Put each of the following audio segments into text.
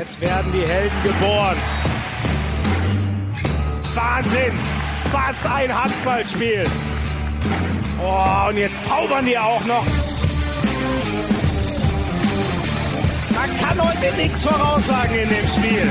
Jetzt werden die Helden geboren. Wahnsinn! Was ein Handballspiel! Oh, und jetzt zaubern die auch noch. Man kann heute nichts voraussagen in dem Spiel.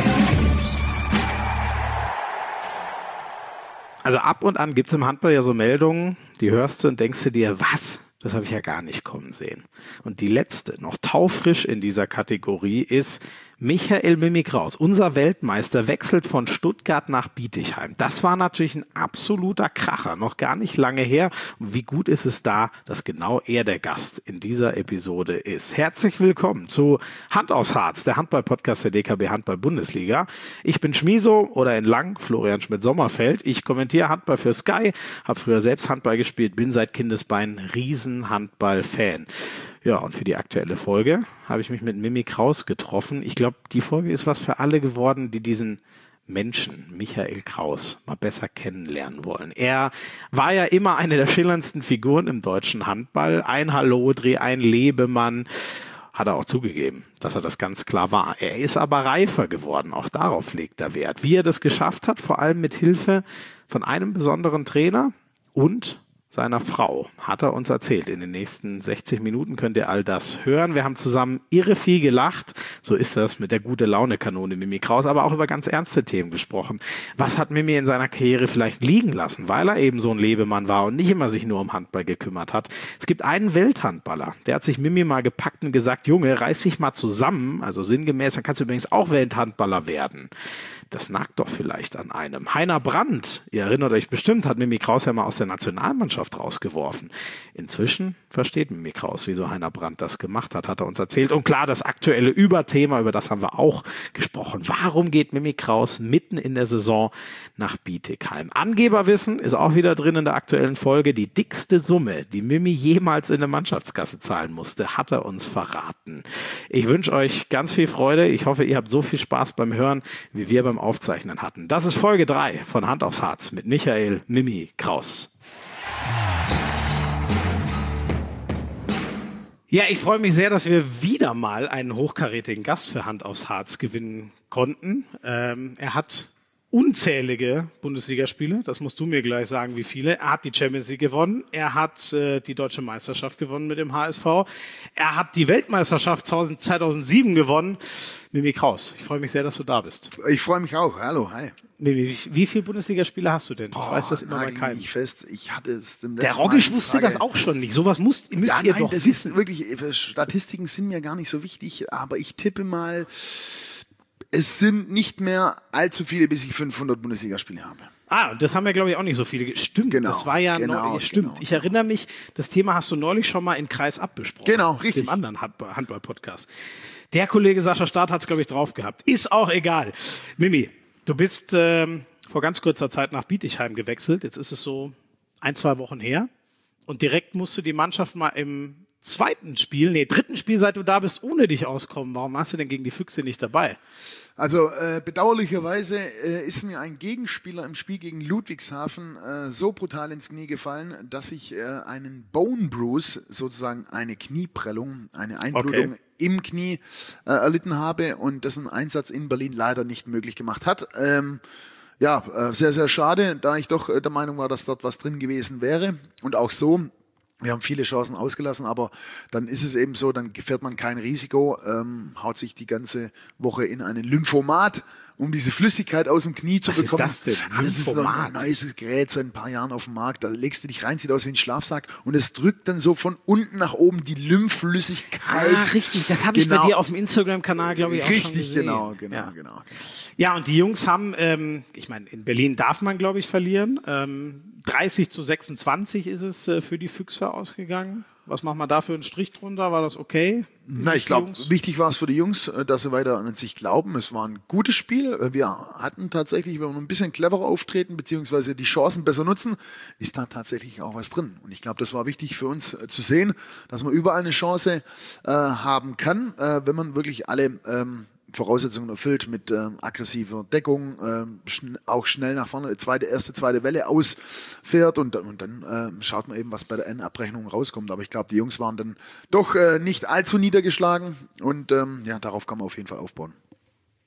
Also ab und an gibt es im Handball ja so Meldungen, die hörst du und denkst du dir, was? Das habe ich ja gar nicht kommen sehen. Und die letzte, noch taufrisch in dieser Kategorie, ist Michael Mimi Kraus. Unser Weltmeister wechselt von Stuttgart nach Bietigheim. Das war natürlich ein absoluter Kracher, noch gar nicht lange her. Und wie gut ist es da, dass genau er der Gast in dieser Episode ist. Herzlich willkommen zu Hand aufs Harz, der Handball-Podcast der DKB Handball-Bundesliga. Ich bin Schmiso oder in Lang, Florian Schmidt-Sommerfeld. Ich kommentiere Handball für Sky, habe früher selbst Handball gespielt, bin seit Kindesbeinen Riesen-Handball-Fan. Ja, und für die aktuelle Folge habe ich mich mit Mimi Kraus getroffen. Ich glaube, die Folge ist was für alle geworden, die diesen Menschen, Michael Kraus, mal besser kennenlernen wollen. Er war ja immer eine der schillerndsten Figuren im deutschen Handball. Ein Hallodri, ein Lebemann. Hat er auch zugegeben, dass er das ganz klar war. Er ist aber reifer geworden. Auch darauf legt er Wert. Wie er das geschafft hat, vor allem mit Hilfe von einem besonderen Trainer und seiner Frau, hat er uns erzählt. In den nächsten 60 Minuten könnt ihr all das hören. Wir haben zusammen irre viel gelacht. So ist das mit der Gute-Laune-Kanone Mimi Kraus, aber auch über ganz ernste Themen gesprochen. Was hat Mimi in seiner Karriere vielleicht liegen lassen, weil er eben so ein Lebemann war und nicht immer sich nur um Handball gekümmert hat? Es gibt einen Welthandballer, der hat sich Mimi mal gepackt und gesagt, Junge, reiß dich mal zusammen, also sinngemäß, dann kannst du übrigens auch Welthandballer werden. Das nagt doch vielleicht an einem. Heiner Brandt, ihr erinnert euch bestimmt, hat Mimi Kraus ja mal aus der Nationalmannschaft rausgeworfen. Inzwischen versteht Mimi Kraus, wieso Heiner Brandt das gemacht hat er uns erzählt. Und klar, das aktuelle Überthema, über das haben wir auch gesprochen. Warum geht Mimi Kraus mitten in der Saison nach Bietigheim? Angeberwissen ist auch wieder drin in der aktuellen Folge. Die dickste Summe, die Mimi jemals in der Mannschaftskasse zahlen musste, hat er uns verraten. Ich wünsche euch ganz viel Freude. Ich hoffe, ihr habt so viel Spaß beim Hören, wie wir beim Aufzeichnen hatten. Das ist Folge 3 von Hand aufs Harz mit Michael Mimi Kraus. Ja, ich freue mich sehr, dass wir wieder mal einen hochkarätigen Gast für Hand aufs Harz gewinnen konnten. Er hat unzählige Bundesligaspiele, das musst du mir gleich sagen, wie viele. Er hat die Champions League gewonnen, er hat die Deutsche Meisterschaft gewonnen mit dem HSV, er hat die Weltmeisterschaft 2007 gewonnen. Mimi Kraus, ich freue mich sehr, dass du da bist. Ich freue mich auch. Hallo, hi. Mimi, wie viele Bundesligaspiele hast du denn? Ich weiß das immer bei keinem. Ich hatte es dem letzten Der Roggisch wusste das auch schon nicht. Sowas müsst ihr doch das wissen. Ist wirklich, Statistiken sind mir gar nicht so wichtig, aber ich tippe mal, es sind nicht mehr allzu viele, bis ich 500 Bundesligaspiele habe. Und das haben ja, glaube ich, auch nicht so viele. Stimmt, genau, das war ja neulich. Stimmt, genau. Ich erinnere mich, das Thema hast du neulich schon mal in Kreis ab besprochen. Genau, richtig. Dem anderen Handball-Podcast. Der Kollege Sascha Staat hat es, glaube ich, drauf gehabt. Ist auch egal. Mimi, du bist vor ganz kurzer Zeit nach Bietigheim gewechselt. Jetzt ist es so 1-2 Wochen her. Und direkt musste die Mannschaft mal im dritten Spiel, seit du da bist, ohne dich auskommen. Warum hast du denn gegen die Füchse nicht dabei? Also bedauerlicherweise ist mir ein Gegenspieler im Spiel gegen Ludwigshafen so brutal ins Knie gefallen, dass ich einen Bone Bruise, sozusagen eine Knieprellung, eine Einblutung im Knie erlitten habe und das ein Einsatz in Berlin leider nicht möglich gemacht hat. Sehr, sehr schade, da ich doch der Meinung war, dass dort was drin gewesen wäre und auch so. Wir haben viele Chancen ausgelassen, aber dann ist es eben so, dann fährt man kein Risiko, haut sich die ganze Woche in einen Lymphomat, um diese Flüssigkeit aus dem Knie zu bekommen. Was ist das denn? Das ist ein neues Gerät, seit ein paar Jahren auf dem Markt. Da legst du dich rein, sieht aus wie ein Schlafsack und es drückt dann so von unten nach oben die Lymphflüssigkeit. Richtig, das habe ich bei dir auf dem Instagram-Kanal, glaube ich, auch schon gesehen. Richtig, genau. Ja, und die Jungs haben, ich meine, in Berlin darf man, glaube ich, verlieren. 30-26 ist es für die Füchse ausgegangen. Was macht man da für einen Strich drunter? War das okay? Ich glaube, wichtig war es für die Jungs, dass sie weiter an sich glauben. Es war ein gutes Spiel. Wir hatten tatsächlich, wenn wir ein bisschen cleverer auftreten, beziehungsweise die Chancen besser nutzen, ist da tatsächlich auch was drin. Und ich glaube, das war wichtig für uns zu sehen, dass man überall eine Chance haben kann, wenn man wirklich alle Voraussetzungen erfüllt mit aggressiver Deckung, auch schnell nach vorne, erste, zweite Welle ausfährt und dann schaut man eben, was bei der Endabrechnung rauskommt. Aber ich glaube, die Jungs waren dann doch nicht allzu niedergeschlagen und darauf kann man auf jeden Fall aufbauen.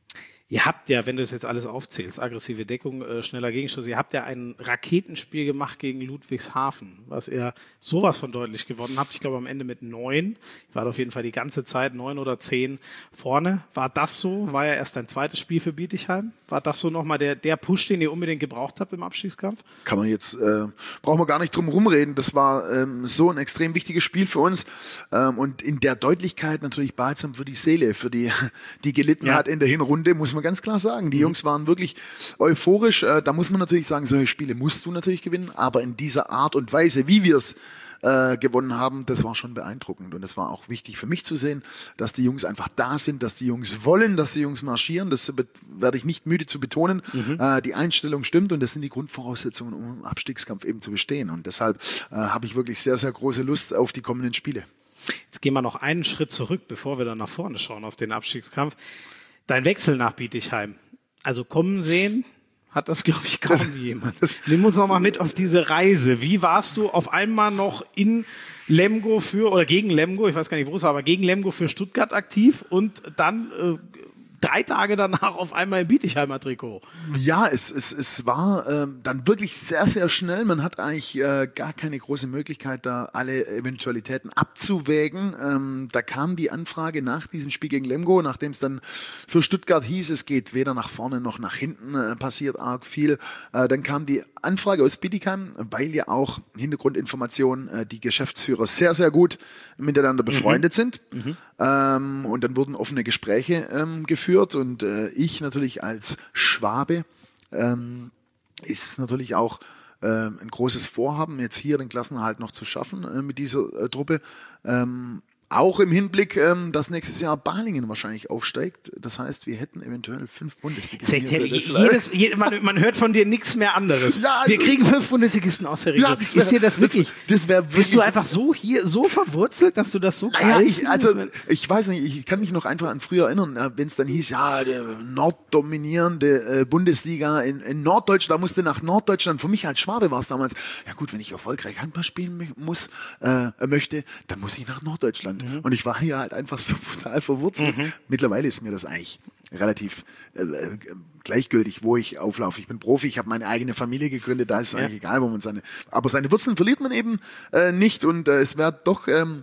Ihr habt ja, wenn du es jetzt alles aufzählst, aggressive Deckung, schneller Gegenschuss, ihr habt ja ein Raketenspiel gemacht gegen Ludwigshafen, was ihr sowas von deutlich gewonnen habt. Ich glaube am Ende mit 9. Ihr wart auf jeden Fall die ganze Zeit 9 oder 10 vorne. War das so? War ja erst dein zweites Spiel für Bietigheim. War das so nochmal der Push, den ihr unbedingt gebraucht habt im Abstiegskampf? Kann man jetzt, brauchen wir gar nicht drum rumreden. Das war so ein extrem wichtiges Spiel für uns. Und in der Deutlichkeit natürlich balsam für die Seele, für die gelitten hat in der Hinrunde, muss man ganz klar sagen. Die Jungs waren wirklich euphorisch. Da muss man natürlich sagen, solche Spiele musst du natürlich gewinnen, aber in dieser Art und Weise, wie wir es gewonnen haben, das war schon beeindruckend. Und es war auch wichtig für mich zu sehen, dass die Jungs einfach da sind, dass die Jungs wollen, dass die Jungs marschieren. Das werde ich nicht müde zu betonen. Die Einstellung stimmt und das sind die Grundvoraussetzungen, um im Abstiegskampf eben zu bestehen. Und deshalb habe ich wirklich sehr, sehr große Lust auf die kommenden Spiele. Jetzt gehen wir noch einen Schritt zurück, bevor wir dann nach vorne schauen auf den Abstiegskampf. Dein Wechsel nach Bietigheim. Also kommen sehen, hat das, glaube ich, kaum jemand. Nimm uns noch mal mit auf diese Reise. Wie warst du auf einmal noch in Lemgo oder gegen Lemgo, ich weiß gar nicht, wo es war, aber gegen Lemgo für Stuttgart aktiv und dann 3 Tage danach auf einmal im Bietigheimer Trikot? Ja, es war dann wirklich sehr, sehr schnell. Man hat eigentlich gar keine große Möglichkeit, da alle Eventualitäten abzuwägen. Da kam die Anfrage nach diesem Spiel gegen Lemgo, nachdem es dann für Stuttgart hieß, es geht weder nach vorne noch nach hinten, passiert arg viel. Dann kam die Anfrage aus Bietigheim, weil ja auch Hintergrundinformationen, die Geschäftsführer sehr, sehr gut miteinander befreundet sind. Und dann wurden offene Gespräche geführt und ich natürlich als Schwabe ist es natürlich auch ein großes Vorhaben, jetzt hier den Klassenerhalt noch zu schaffen mit dieser Truppe. Auch im Hinblick, dass nächstes Jahr Balingen wahrscheinlich aufsteigt. Das heißt, wir hätten eventuell 5 Bundesligisten. Man hört von dir nichts mehr anderes. Ja, also, wir kriegen 5 Bundesligisten aus der Region. Ja, ist dir das wirklich? Bist du einfach so hier so verwurzelt, dass du das so geil findest? Ich weiß nicht, ich kann mich noch einfach an früher erinnern, wenn es dann hieß, ja, der norddominierende Bundesliga in Norddeutschland, da musste nach Norddeutschland. Für mich als Schwabe war es damals, ja gut, wenn ich erfolgreich Handball spielen möchte, dann muss ich nach Norddeutschland. Und ich war hier halt einfach so brutal verwurzelt. Mittlerweile ist mir das eigentlich relativ gleichgültig, wo ich auflaufe. Ich bin Profi, ich habe meine eigene Familie gegründet, da ist es eigentlich egal, wo man aber seine Wurzeln verliert man eben nicht und es wäre doch eine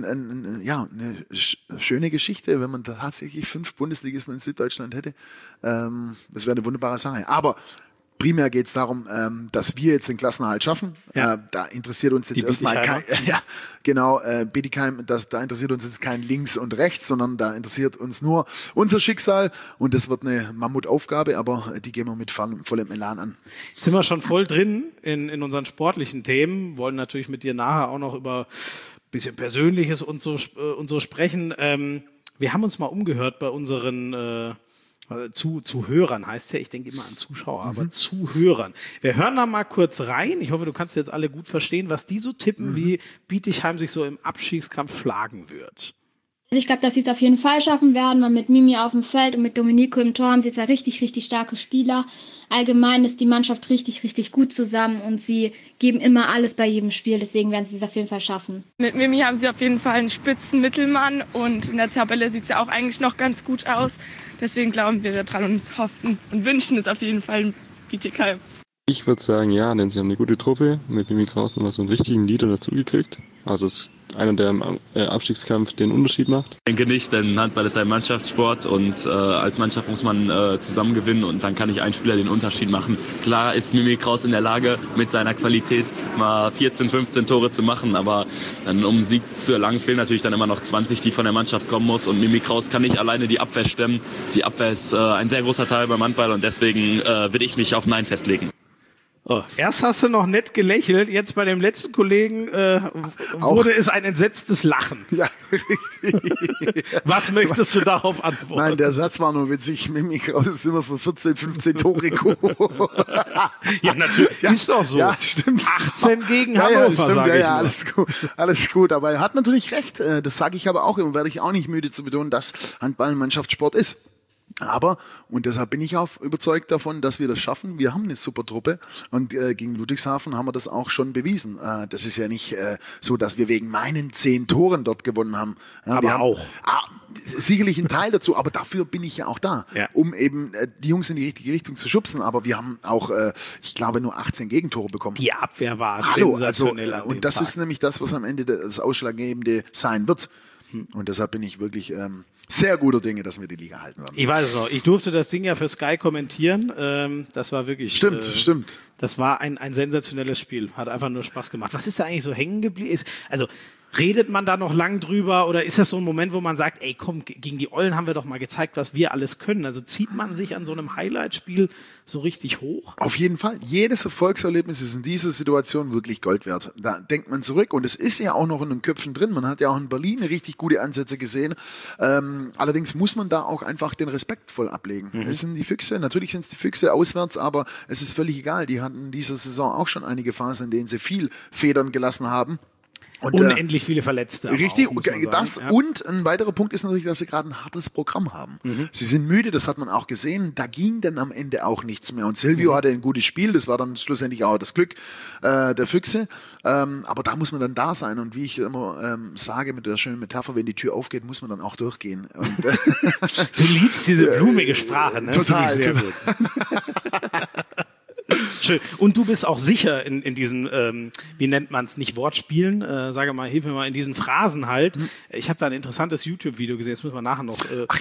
schöne Geschichte, wenn man tatsächlich 5 Bundesligisten in Süddeutschland hätte. Das wäre eine wunderbare Sache. Aber primär geht es darum, dass wir jetzt den Klassenerhalt schaffen. Da interessiert uns jetzt erstmal kein, Bietigheim, da interessiert uns jetzt kein Links und Rechts, sondern da interessiert uns nur unser Schicksal und das wird eine Mammutaufgabe, aber die gehen wir mit vollem Elan an. Jetzt sind wir schon voll drin in unseren sportlichen Themen, wollen natürlich mit dir nachher auch noch über ein bisschen Persönliches und so sprechen. Wir haben uns mal umgehört bei unseren Zuhörern heißt ja, ich denke immer an Zuschauer, aber Zuhörern. Wir hören da mal kurz rein. Ich hoffe, du kannst jetzt alle gut verstehen, was die so tippen, wie Bietigheim sich so im Abstiegskampf schlagen wird. Also ich glaube, dass sie es auf jeden Fall schaffen werden, weil mit Mimi auf dem Feld und mit Domenico im Tor haben sie 2 richtig, richtig starke Spieler. Allgemein ist die Mannschaft richtig, richtig gut zusammen und sie geben immer alles bei jedem Spiel, deswegen werden sie es auf jeden Fall schaffen. Mit Mimi haben sie auf jeden Fall einen spitzen Mittelmann und in der Tabelle sieht es ja auch eigentlich noch ganz gut aus. Deswegen glauben wir daran und hoffen und wünschen es auf jeden Fall in Bietigheim. Ich würde sagen, ja, denn sie haben eine gute Truppe. Mit Mimi Kraus nochmal so einen richtigen Leader dazugekriegt. Also es ist einer, der im Abstiegskampf den Unterschied macht. Ich denke nicht, denn Handball ist ein Mannschaftssport und als Mannschaft muss man zusammen gewinnen und dann kann nicht ein Spieler den Unterschied machen. Klar ist Mimi Kraus in der Lage, mit seiner Qualität mal 14, 15 Tore zu machen, aber dann, um einen Sieg zu erlangen, fehlen natürlich dann immer noch 20, die von der Mannschaft kommen muss und Mimi Kraus kann nicht alleine die Abwehr stemmen. Die Abwehr ist ein sehr großer Teil beim Handball und deswegen würde ich mich auf Nein festlegen. Oh. Erst hast du noch nett gelächelt, jetzt bei dem letzten Kollegen wurde es ein entsetztes Lachen. Ja, richtig. Was möchtest du darauf antworten? Nein, der Satz war nur witzig. Mimi Kraus ist immer für 14, 15 Tore gekommen. Ja, natürlich. Ja, ist doch so. Ja, stimmt. 18 gegen Hannover, sage ich mal. Alles gut. Aber er hat natürlich recht. Das sage ich aber auch immer, werde ich auch nicht müde zu betonen, dass Handball ein Mannschaftssport ist. Aber, und deshalb bin ich auch überzeugt davon, dass wir das schaffen. Wir haben eine super Truppe und gegen Ludwigshafen haben wir das auch schon bewiesen. Das ist ja nicht so, dass wir wegen meinen 10 Toren dort gewonnen haben. Aber wir haben, auch. sicherlich ein Teil dazu, aber dafür bin ich ja auch da, um eben die Jungs in die richtige Richtung zu schubsen. Aber wir haben auch, ich glaube, nur 18 Gegentore bekommen. Die Abwehr war sensationell. Und das ist nämlich das, was am Ende das Ausschlaggebende sein wird. Und deshalb bin ich wirklich sehr guter Dinge, dass wir die Liga halten werden. Ich weiß es noch. Ich durfte das Ding ja für Sky kommentieren. Das war wirklich... Stimmt. Das war ein sensationelles Spiel. Hat einfach nur Spaß gemacht. Was ist da eigentlich so hängen geblieben? Also redet man da noch lang drüber oder ist das so ein Moment, wo man sagt, ey komm, gegen die Ollen haben wir doch mal gezeigt, was wir alles können. Also zieht man sich an so einem Highlight-Spiel so richtig hoch? Auf jeden Fall. Jedes Erfolgserlebnis ist in dieser Situation wirklich Gold wert. Da denkt man zurück und es ist ja auch noch in den Köpfen drin. Man hat ja auch in Berlin richtig gute Ansätze gesehen. Allerdings muss man da auch einfach den Respekt voll ablegen. Es sind die Füchse, natürlich sind es die Füchse auswärts, aber es ist völlig egal. Die hatten in dieser Saison auch schon einige Phasen, in denen sie viel Federn gelassen haben. Und unendlich viele Verletzte. Richtig, auch, das ja. Und ein weiterer Punkt ist natürlich, dass sie gerade ein hartes Programm haben. Sie sind müde, das hat man auch gesehen. Da ging dann am Ende auch nichts mehr. Und Silvio hatte ein gutes Spiel, das war dann schlussendlich auch das Glück der Füchse. Aber da muss man dann da sein. Und wie ich immer sage mit der schönen Metapher, wenn die Tür aufgeht, muss man dann auch durchgehen. Und, du liebst diese blumige Sprache, ne? Total. Sehr gut. Schön. Und du bist auch sicher in diesen, wie nennt man es, nicht Wortspielen, sage mal, hilf mir mal, in diesen Phrasen halt. Ich habe da ein interessantes YouTube-Video gesehen, das müssen wir nachher noch.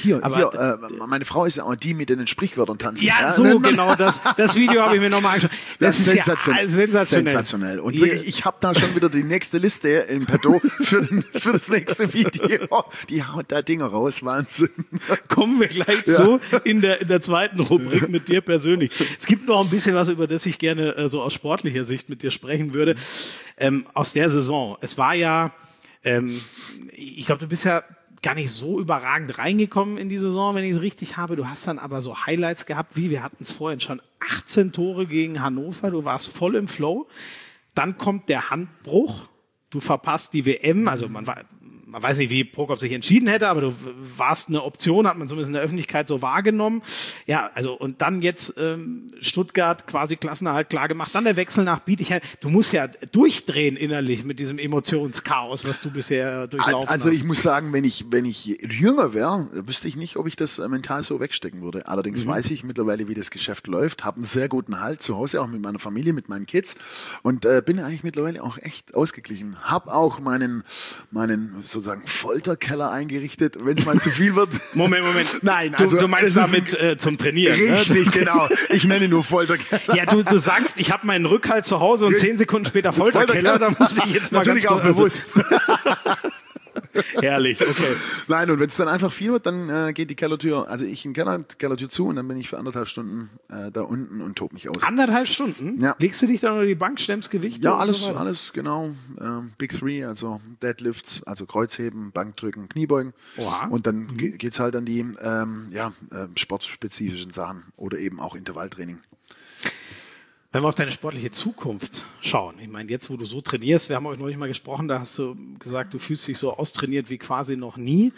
Meine Frau ist ja auch die, mit den Sprichwörtern tanzt. Ja, so genau, das Video habe ich mir nochmal angeschaut. Das ist sensationell. Und wirklich, ich habe da schon wieder die nächste Liste im Petto für das nächste Video. Die haut da Dinger raus, Wahnsinn. Kommen wir gleich zu in der zweiten Rubrik mit dir persönlich. Es gibt noch ein bisschen was, über das ich gerne so aus sportlicher Sicht mit dir sprechen würde. Aus der Saison. Es war ja, ich glaube, du bist ja gar nicht so überragend reingekommen in die Saison, wenn ich es richtig habe. Du hast dann aber so Highlights gehabt, wie wir hatten es vorhin schon, 18 Tore gegen Hannover. Du warst voll im Flow. Dann kommt der Handbruch. Du verpasst die WM. Also man weiß nicht, wie Prokop sich entschieden hätte, aber du warst eine Option, hat man zumindest in der Öffentlichkeit so wahrgenommen. Ja, also und dann jetzt Stuttgart quasi Klassenerhalt klar gemacht, dann der Wechsel nach Bietigheim. Du musst ja durchdrehen innerlich mit diesem Emotionschaos, was du bisher durchlaufen hast. Also ich muss sagen, wenn ich jünger wäre, wüsste ich nicht, ob ich das mental so wegstecken würde. Allerdings weiß ich mittlerweile, wie das Geschäft läuft, habe einen sehr guten Halt zu Hause, auch mit meiner Familie, mit meinen Kids und bin eigentlich mittlerweile auch echt ausgeglichen. Habe auch meinen sozusagen Folterkeller eingerichtet, wenn es mal zu viel wird. Moment. Nein, also du meinst damit zum Trainieren. Richtig, ne? Genau. Ich nenne nur Folterkeller. Ja, du sagst, ich habe meinen Rückhalt zu Hause und 10 Sekunden später Folterkeller, da muss ich jetzt mal natürlich ganz auch bewusst. Herrlich, okay. Nein, und wenn es dann einfach viel wird, dann geht die Kellertür, also ich in die Kellertür zu und dann bin ich für 1,5 Stunden da unten und tob mich aus. 1,5 Stunden? Ja. Legst du dich dann unter die Bank, stemmst Gewicht? Ja, alles genau. Big Three, also Deadlifts, also Kreuzheben, Bankdrücken, Kniebeugen. Oha. Und dann geht's halt an die sportspezifischen Sachen oder eben auch Intervalltraining. Wenn wir auf deine sportliche Zukunft schauen, ich meine, jetzt, wo du so trainierst, wir haben euch neulich mal gesprochen, da hast du gesagt, du fühlst dich so austrainiert wie quasi noch nie.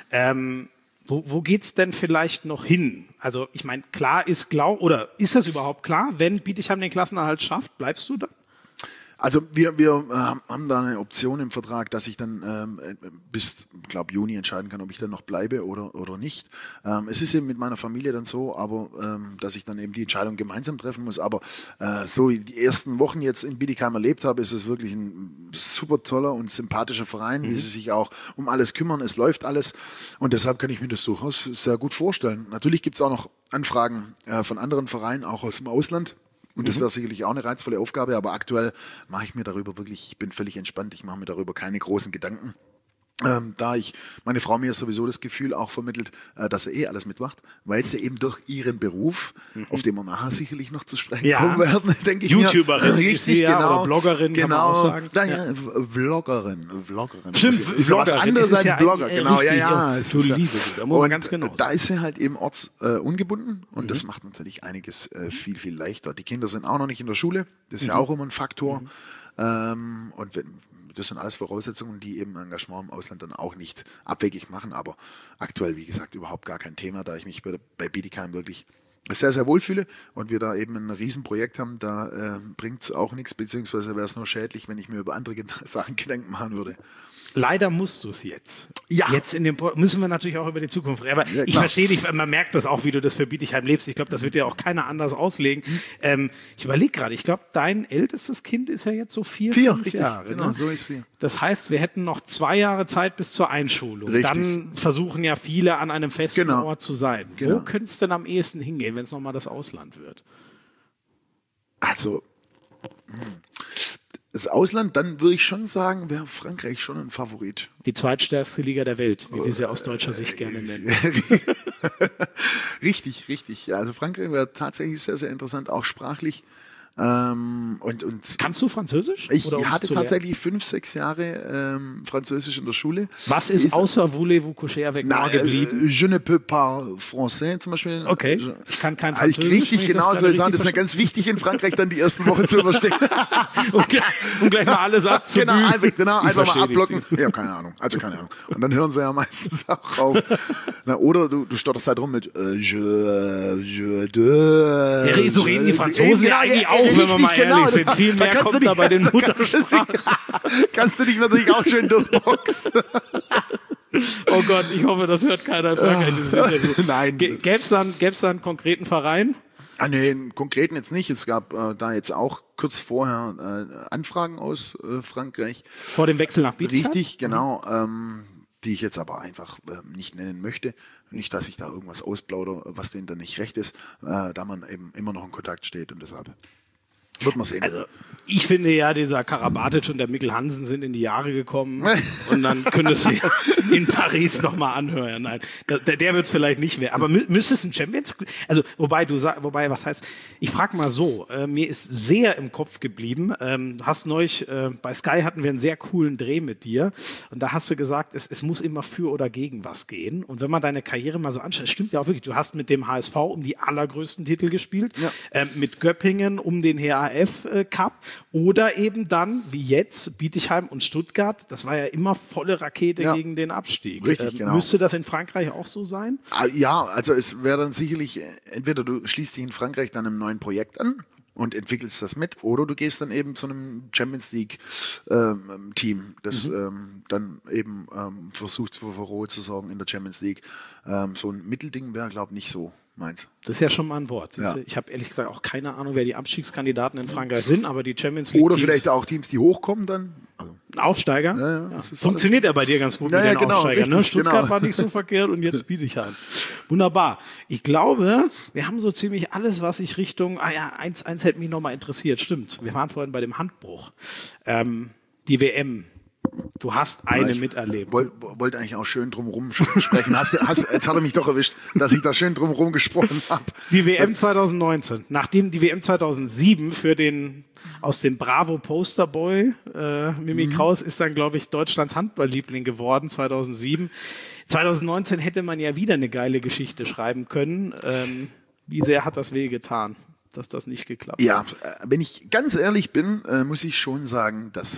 Wo geht's denn vielleicht noch hin? Also, ich meine, klar ist ist das überhaupt klar, wenn Bietigheim den Klassenerhalt schafft, bleibst du da? Also wir haben da eine Option im Vertrag, dass ich dann bis, glaube Juni entscheiden kann, ob ich dann noch bleibe oder nicht. Es ist eben mit meiner Familie dann so, aber dass ich dann eben die Entscheidung gemeinsam treffen muss. Aber so die ersten Wochen jetzt in Bietigheim erlebt habe, ist es wirklich ein super toller und sympathischer Verein, wie sie sich auch um alles kümmern. Es läuft alles und deshalb kann ich mir das durchaus sehr gut vorstellen. Natürlich gibt es auch noch Anfragen von anderen Vereinen, auch aus dem Ausland. Und das wäre sicherlich auch eine reizvolle Aufgabe, aber aktuell mache ich mir darüber wirklich, ich bin völlig entspannt, ich mache mir darüber keine großen Gedanken. Da meine Frau mir sowieso das Gefühl auch vermittelt, dass sie alles mitmacht, weil sie eben durch ihren Beruf, auf den wir nachher sicherlich noch zu sprechen kommen werden, denke ich YouTuberin, mir. Richtig, genau. Oder Bloggerin, kann man auch sagen. Vloggerin. Stimmt, ist ja was anderes als ja Blogger. Genau, richtig, ja. So Liebe, da muss man ganz genau Da ist sie halt eben ortsungebunden und das macht natürlich einiges viel, viel leichter. Die Kinder sind auch noch nicht in der Schule, das ist ja auch immer ein Faktor. Und das sind alles Voraussetzungen, die eben Engagement im Ausland dann auch nicht abwegig machen. Aber aktuell, wie gesagt, überhaupt gar kein Thema, da ich mich bei Bietigheim wirklich sehr, sehr wohlfühle und wir da eben ein Riesenprojekt haben, da bringt es auch nichts, beziehungsweise wäre es nur schädlich, wenn ich mir über andere Sachen Gedanken machen würde. Leider musst du es jetzt. Ja. Jetzt in dem müssen wir natürlich auch über die Zukunft reden. Aber ich verstehe dich, man merkt das auch, wie du das für Bietigheim lebst. Ich glaube, das wird ja auch keiner anders auslegen. Ich überlege gerade, ich glaube, dein ältestes Kind ist ja jetzt so 4, 5 richtig, Jahre. genau, Ne? so ist 4. Das heißt, wir hätten noch 2 Jahre Zeit bis zur Einschulung. Richtig. Dann versuchen ja viele an einem festen Genau. Ort zu sein. Genau. Wo könnte es denn am ehesten hingehen, wenn es nochmal das Ausland wird? Also, das Ausland, dann würde ich schon sagen, wäre Frankreich schon ein Favorit. Die zweitstärkste Liga der Welt, wie wir sie aus deutscher Sicht gerne nennen. Richtig, richtig. Ja, also Frankreich wäre tatsächlich sehr, sehr interessant, auch sprachlich. Und Kannst du Französisch? ich Oder um's hatte zu lernen? tatsächlich 5, 6 Jahre Französisch in der Schule. Was ist außer Voulez-vous coucher avec moi geblieben? Je ne peux pas français zum Beispiel. Okay, ich kann kein Also Französisch. richtig, genau so sagen. Das ist ja ganz wichtig in Frankreich, dann die ersten Wochen zu überstehen. um gleich mal alles abzubügeln. Einfach mal abblocken. Ja, keine Ahnung. Und dann hören sie ja meistens auch auf. Oder du stotterst halt rum mit So reden die Franzosen ja eigentlich auch, wenn wir mal ehrlich sind. Viel mehr kommt da bei den Muttersprachen. Kannst du dich natürlich auch schön durchboxen. Oh Gott, ich hoffe, das hört keiner in Frankreich, dieses Interview. Nein. Gäb's da einen konkreten Verein? Nee, einen konkreten jetzt nicht. Es gab da jetzt auch kurz vorher Anfragen aus Frankreich. Vor dem Wechsel nach Bietigheim? Richtig, genau. Die ich jetzt aber einfach nicht nennen möchte. Nicht, dass ich da irgendwas ausplaudere, was denen dann nicht recht ist, da man eben immer noch in Kontakt steht und deshalb wird man sehen. Also, ich finde ja, dieser Karabatic und der Mikkel Hansen sind in die Jahre gekommen und dann könntest du in Paris nochmal anhören. Nein, der wird es vielleicht nicht mehr. Aber müsste es ein Champions... Also, wobei, was heißt... Ich frage mal so, mir ist sehr im Kopf geblieben, du hast neulich, bei Sky hatten wir einen sehr coolen Dreh mit dir und da hast du gesagt, es muss immer für oder gegen was gehen. Und wenn man deine Karriere mal so anschaut, stimmt ja auch wirklich, du hast mit dem HSV um die allergrößten Titel gespielt, mit Göppingen um den HAF-Cup oder eben dann, wie jetzt, Bietigheim und Stuttgart, das war ja immer volle Rakete gegen den Abstieg. Richtig, genau. Müsste das in Frankreich auch so sein? Ja, also es wäre dann sicherlich, entweder du schließt dich in Frankreich dann einem neuen Projekt an und entwickelst das mit, oder du gehst dann eben zu einem Champions League Team, das dann eben versucht für Ruhe zu sorgen in der Champions League. So ein Mittelding wäre, glaube ich, nicht so meins. Das ist ja schon mal ein Wort. Ja. Ich habe ehrlich gesagt auch keine Ahnung, wer die Abstiegskandidaten in Frankreich sind, aber die Champions League Oder Teams, vielleicht auch Teams, die hochkommen dann. Also, Aufsteiger. Ja, Ja. das ist Funktioniert ja bei dir ganz gut mit den genau, Aufsteigern. Ne? richtig, Stuttgart genau. war nicht so verkehrt und jetzt Bietigheim. Wunderbar. Ich glaube, wir haben so ziemlich alles, was ich Richtung... eins hätte mich nochmal interessiert. Stimmt, wir waren vorhin bei dem Handbruch. Die WM. Du hast eine miterlebt. Wollte eigentlich auch schön drumherum sprechen. Jetzt hat er mich doch erwischt, dass ich da schön drumherum gesprochen habe. Die WM 2019, nachdem die WM 2007 für aus dem Bravo Posterboy Mimi Kraus ist dann, glaube ich, Deutschlands Handballliebling geworden 2007. 2019 hätte man ja wieder eine geile Geschichte schreiben können. Wie sehr hat das wehgetan, dass das nicht geklappt hat? Ja, wenn ich ganz ehrlich bin, muss ich schon sagen, dass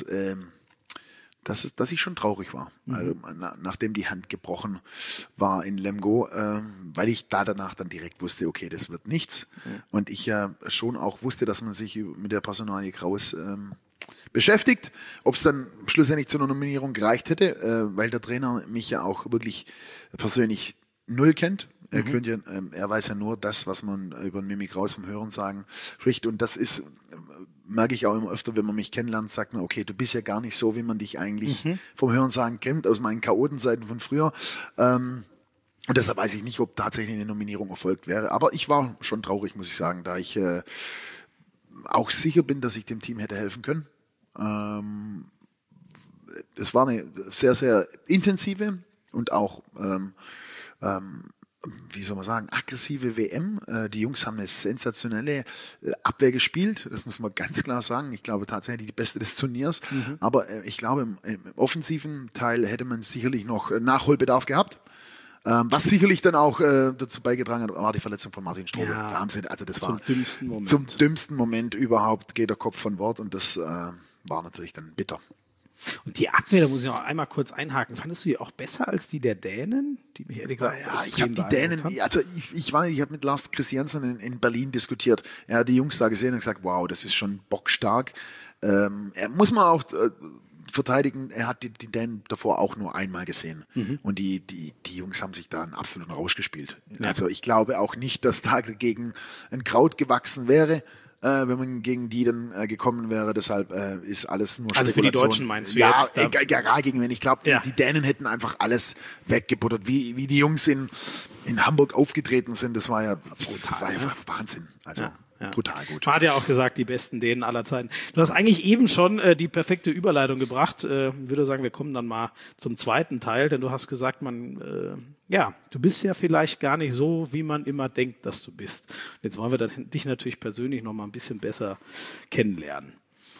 ich schon traurig war. Also, nachdem die Hand gebrochen war in Lemgo, weil ich danach dann direkt wusste, okay, das wird nichts. Und ich ja schon auch wusste, dass man sich mit der Personalie Kraus beschäftigt. Ob es dann schlussendlich zu einer Nominierung gereicht hätte, weil der Trainer mich ja auch wirklich persönlich null kennt. Er weiß ja nur das, was man über Mimi Kraus vom Hörensagen spricht. Und das ist... merke ich auch immer öfter, wenn man mich kennenlernt, sagt man, okay, du bist ja gar nicht so, wie man dich eigentlich vom Hörensagen kennt, aus meinen Chaotenzeiten von früher. Und deshalb weiß ich nicht, ob tatsächlich eine Nominierung erfolgt wäre. Aber ich war schon traurig, muss ich sagen, da ich auch sicher bin, dass ich dem Team hätte helfen können. Es war eine sehr, sehr intensive und auch wie soll man sagen, aggressive WM. Die Jungs haben eine sensationelle Abwehr gespielt, das muss man ganz klar sagen. Ich glaube tatsächlich die beste des Turniers. Aber ich glaube, im offensiven Teil hätte man sicherlich noch Nachholbedarf gehabt. Was sicherlich dann auch dazu beigetragen hat, war die Verletzung von Martin Strobel. Ja, Also das zum war dümmsten Moment. Zum dümmsten Moment überhaupt geht der Kopf von Bord und das war natürlich dann bitter. Und die Abwehr, da muss ich auch einmal kurz einhaken. Fandest du die auch besser als die der Dänen? Die mich ehrlich gesagt ich habe die Dänen, also ich habe mit Lars Christiansen in Berlin diskutiert. Er hat die Jungs da gesehen und gesagt, wow, das ist schon bockstark. Er muss man auch verteidigen, er hat die Dänen davor auch nur einmal gesehen. Und die Jungs haben sich da einen absoluten Rausch gespielt. Ja. Also ich glaube auch nicht, dass da gegen ein Kraut gewachsen wäre, wenn man gegen die dann gekommen wäre. Deshalb ist alles nur Spekulation. Also für die Deutschen meinst du ja, jetzt? Ja, gegen wen. Ich glaube, die Dänen hätten einfach alles weggebuttert. Wie die Jungs in Hamburg aufgetreten sind, das war ja brutal, einfach Wahnsinn. Also brutal gut. Man hat ja auch gesagt, die besten Dänen aller Zeiten. Du hast eigentlich eben schon die perfekte Überleitung gebracht. Würde sagen, wir kommen dann mal zum zweiten Teil, denn du hast gesagt, du bist ja vielleicht gar nicht so, wie man immer denkt, dass du bist. Jetzt wollen wir dich natürlich persönlich noch mal ein bisschen besser kennenlernen.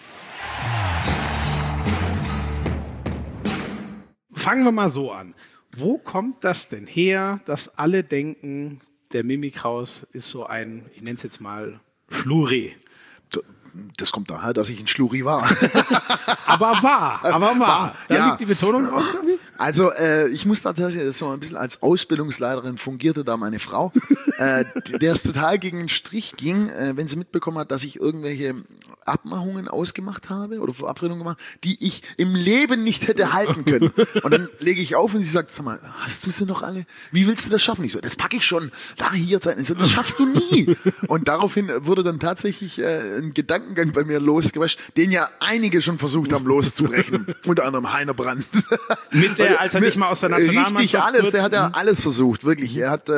Fangen wir mal so an. Wo kommt das denn her, dass alle denken, der Mimi Kraus ist so ein, ich nenne es jetzt mal, Schluri? Das kommt daher, dass ich ein Schluri war. Aber wahr. Da liegt die Betonung drauf. Also ich muss tatsächlich, das so ein bisschen als Ausbildungsleiterin fungierte da meine Frau, der es total gegen den Strich ging, wenn sie mitbekommen hat, dass ich irgendwelche Abmachungen ausgemacht habe oder Verabredungen gemacht, die ich im Leben nicht hätte halten können. Und dann lege ich auf und sie sagt, sag mal, hast du sie noch alle? Wie willst du das schaffen? Ich so, das packe ich schon. Da hier Zeit. Ich so, das schaffst du nie. Und daraufhin wurde dann tatsächlich ein Gedankengang bei mir losgewascht, den ja einige schon versucht haben loszubrechen. Unter anderem Heiner Brandt. Mit der, als er nicht mal aus der Nationalmannschaft richtig alles, der hat ja alles versucht, wirklich. Er hat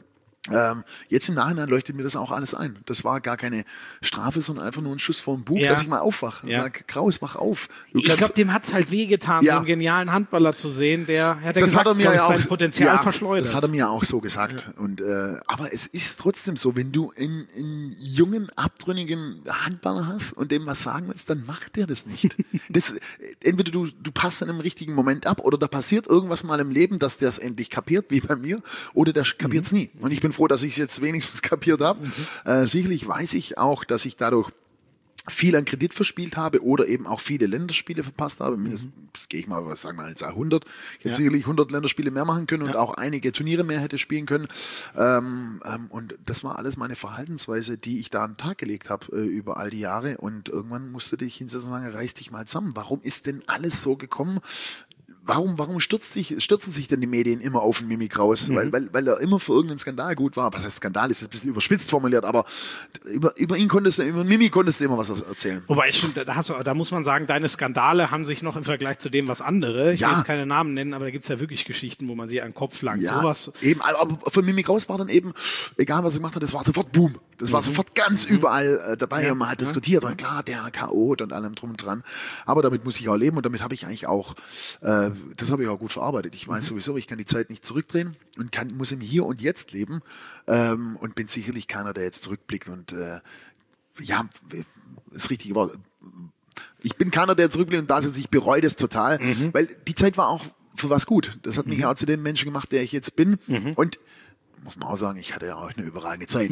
jetzt im Nachhinein leuchtet mir das auch alles ein. Das war gar keine Strafe, sondern einfach nur ein Schuss vor dem Bug, dass ich mal aufwache und sage, Kraus, wach auf. Ich glaube, dem hat's halt wehgetan, so einen genialen Handballer zu sehen, der hat sein Potenzial verschleudert. Das hat er mir auch so gesagt. Ja. Und aber es ist trotzdem so, wenn du einen jungen, abtrünnigen Handballer hast und dem was sagen willst, dann macht der das nicht. Entweder du passt in einem richtigen Moment ab oder da passiert irgendwas mal im Leben, dass der es endlich kapiert, wie bei mir, oder der kapiert's nie. Und ich bin froh, dass ich es jetzt wenigstens kapiert habe. Sicherlich weiß ich auch, dass ich dadurch viel an Kredit verspielt habe oder eben auch viele Länderspiele verpasst habe. Mindestens gehe ich mal, sagen wir jetzt 100. Ich hätte sicherlich 100 Länderspiele mehr machen können und auch einige Turniere mehr hätte spielen können. Und das war alles meine Verhaltensweise, die ich da an den Tag gelegt habe über all die Jahre. Und irgendwann musste dich hinsetzen und sagen, reiß dich mal zusammen. Warum ist denn alles so gekommen? Warum stürzen sich denn die Medien immer auf den Mimi Kraus? Weil er immer für irgendeinen Skandal gut war. Was heißt Skandal? Ist ein bisschen überspitzt formuliert, aber über Mimi konntest du immer was erzählen. Wobei, da muss man sagen, deine Skandale haben sich noch im Vergleich zu dem was andere. Ich will jetzt keine Namen nennen, aber da gibt's ja wirklich Geschichten, wo man sie an den Kopf langt. Ja, sowas. Eben, aber für Mimi Kraus war dann eben, egal was er gemacht hat, das war sofort Boom. Das war sofort ganz überall dabei und man hat diskutiert. Und klar, der K.O. und allem drum und dran. Aber damit muss ich auch leben und damit habe ich eigentlich auch das habe ich auch gut verarbeitet. Ich weiß sowieso, ich kann die Zeit nicht zurückdrehen und muss im Hier und Jetzt leben und bin sicherlich keiner, der jetzt zurückblickt und das richtige Wort. Ich bin keiner, der zurückblickt und da sitzt, ich bereue das total, weil die Zeit war auch für was gut. Das hat mich auch zu dem Menschen gemacht, der ich jetzt bin und muss man auch sagen, ich hatte ja auch eine überragende Zeit.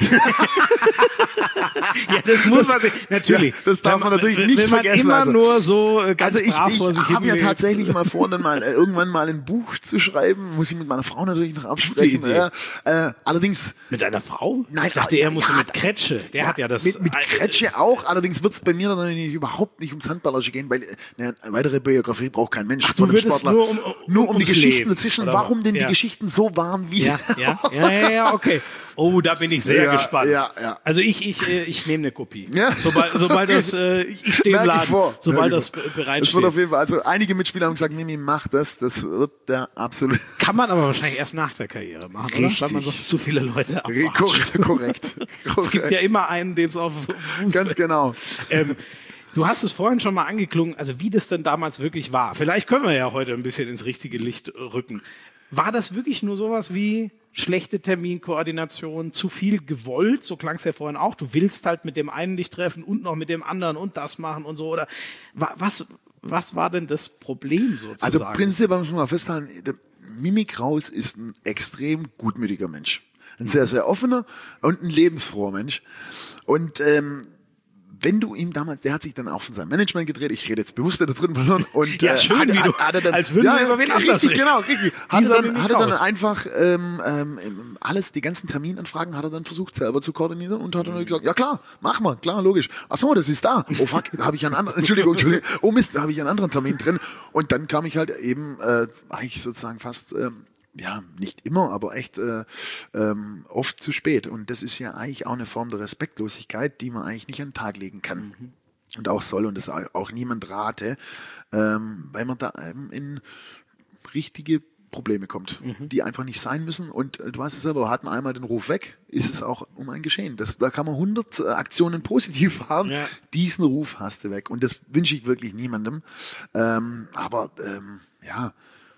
Das muss man natürlich. Ja, das darf man natürlich nicht vergessen. Immer nur so ganz brav vor sich hin. Ich habe ja tatsächlich mal vor, dann irgendwann mal ein Buch zu schreiben. Muss ich mit meiner Frau natürlich noch absprechen. Allerdings. Mit deiner Frau? Nein, ich dachte, er musste mit Kretsche. Der hat ja das. Mit Kretsche auch. Allerdings wird es bei mir dann überhaupt nicht ums Handballerische gehen, weil eine weitere Biografie braucht kein Mensch. Du würdest nur um die Geschichten Leben, dazwischen. Warum denn die Geschichten so waren, wie Ja, okay. Oh, da bin ich sehr gespannt. Ja. Also ich nehme eine Kopie. Ja. Sobald das, ich stehe im Laden, sobald das bereitsteht. Das wird auf jeden Fall, also einige Mitspieler haben gesagt, Mimi, mach das wird der absolut. Kann man aber wahrscheinlich erst nach der Karriere machen, oder? Weil man sonst zu viele Leute abwatscht. Korrekt. Es gibt ja immer einen, dem es auf Fuß Ganz genau. Du hast es vorhin schon mal angeklungen, also wie das denn damals wirklich war. Vielleicht können wir ja heute ein bisschen ins richtige Licht rücken. War das wirklich nur sowas wie schlechte Terminkoordination, zu viel gewollt? So klang es ja vorhin auch. Du willst halt mit dem einen dich treffen und noch mit dem anderen und das machen und so. Oder was war denn das Problem sozusagen? Also prinzipiell muss man mal festhalten, Mimi Kraus ist ein extrem gutmütiger Mensch. Ein sehr, sehr offener und ein lebensfroher Mensch. Und wenn du ihm damals, der hat sich dann auch von seinem Management gedreht, ich rede jetzt bewusst in der dritten Person, und Ja, schön, wie du, als würden wir über wen anders reden. Genau, richtig. Hat Dieser er dann Mimik einfach die ganzen Terminanfragen hat er dann versucht selber zu koordinieren und hat dann gesagt, ja klar, mach mal, klar, logisch. Ach so, das ist da. Oh fuck, da habe ich einen anderen, Entschuldigung. Oh Mist, da habe ich einen anderen Termin drin. Und dann kam ich halt eben eigentlich sozusagen fast ja, nicht immer, aber echt oft zu spät. Und das ist ja eigentlich auch eine Form der Respektlosigkeit, die man eigentlich nicht an den Tag legen kann. Und auch soll und das auch niemand rate, weil man da in richtige Probleme kommt, die einfach nicht sein müssen. Und du weißt es selber, hat man einmal den Ruf weg, ist es auch um ein Geschehen. Da kann man 100 Aktionen positiv fahren, diesen Ruf hast du weg. Und das wünsche ich wirklich niemandem. Ja,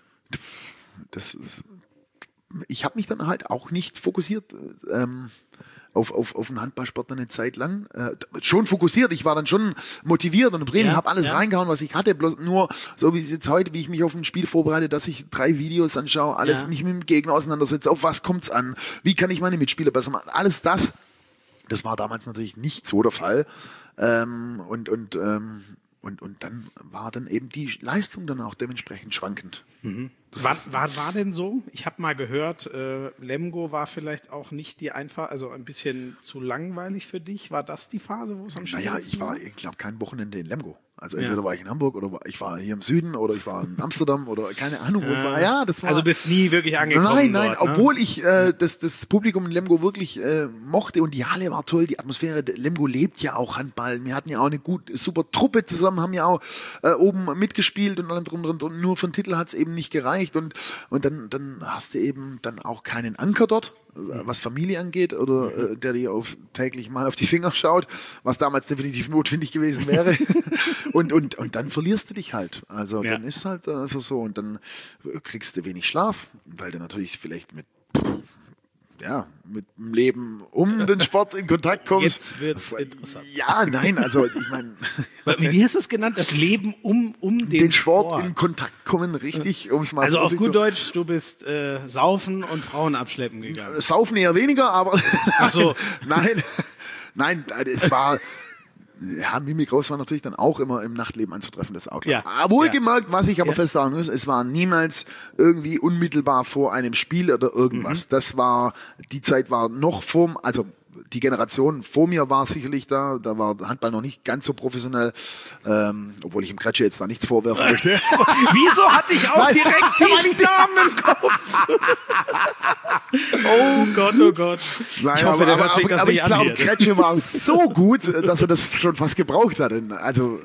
ich habe mich dann halt auch nicht fokussiert auf den Handballsport eine Zeit lang. Schon fokussiert, ich war dann schon motiviert und im Training habe alles reingehauen, was ich hatte, bloß nur so wie es jetzt heute, wie ich mich auf ein Spiel vorbereite, dass ich 3 Videos anschaue, alles mich mit dem Gegner auseinandersetze, auf was kommt's an, wie kann ich meine Mitspieler besser machen, alles das war damals natürlich nicht so der Fall. Und dann war dann eben die Leistung dann auch dementsprechend schwankend. War denn so? Ich habe mal gehört, Lemgo war vielleicht auch nicht die einfach, also ein bisschen zu langweilig für dich. War das die Phase, wo es am schwierigsten war? Naja, ich glaube, kein Wochenende in Lemgo. Also entweder war ich in Hamburg oder ich war hier im Süden oder ich war in Amsterdam oder keine Ahnung. Das war, also bist nie wirklich angekommen. Nein, dort, obwohl ich das Publikum in Lemgo wirklich mochte und die Halle war toll, die Atmosphäre. Lemgo lebt ja auch Handball. Wir hatten ja auch eine super Truppe zusammen, haben ja auch oben mitgespielt und allem drum und nur für den Titel hat es eben nicht gereicht und dann hast du eben dann auch keinen Anker dort, was Familie angeht oder der dir täglich mal auf die Finger schaut, was damals definitiv notwendig gewesen wäre. und dann verlierst du dich halt. Also dann ist es halt einfach so und dann kriegst du wenig Schlaf, weil du natürlich vielleicht mit dem Leben um den Sport in Kontakt kommst. Jetzt wird's interessant. Ja, nein, also ich meine... Wie hast du es genannt? Das Leben um den Sport in Kontakt kommen, richtig, um es mal also auf gut Deutsch, du bist saufen und Frauen abschleppen gegangen. Saufen eher weniger, aber... Ach so. Nein, es war... Ja, Mimik Raus war natürlich dann auch immer im Nachtleben anzutreffen, das Auto. Wohlgemerkt, was ich aber festsagen muss, es war niemals irgendwie unmittelbar vor einem Spiel oder irgendwas. Die Zeit war noch also die Generation vor mir war sicherlich da war Handball noch nicht ganz so professionell, obwohl ich im Kretsche jetzt da nichts vorwerfen möchte. Wieso hatte ich auch direkt diesen Namen im Kopf? Oh Gott. Nein, ich hoffe, der hört sich das nicht an. Aber ich glaube, Kretsche war so gut, dass er das schon fast gebraucht hatte. Also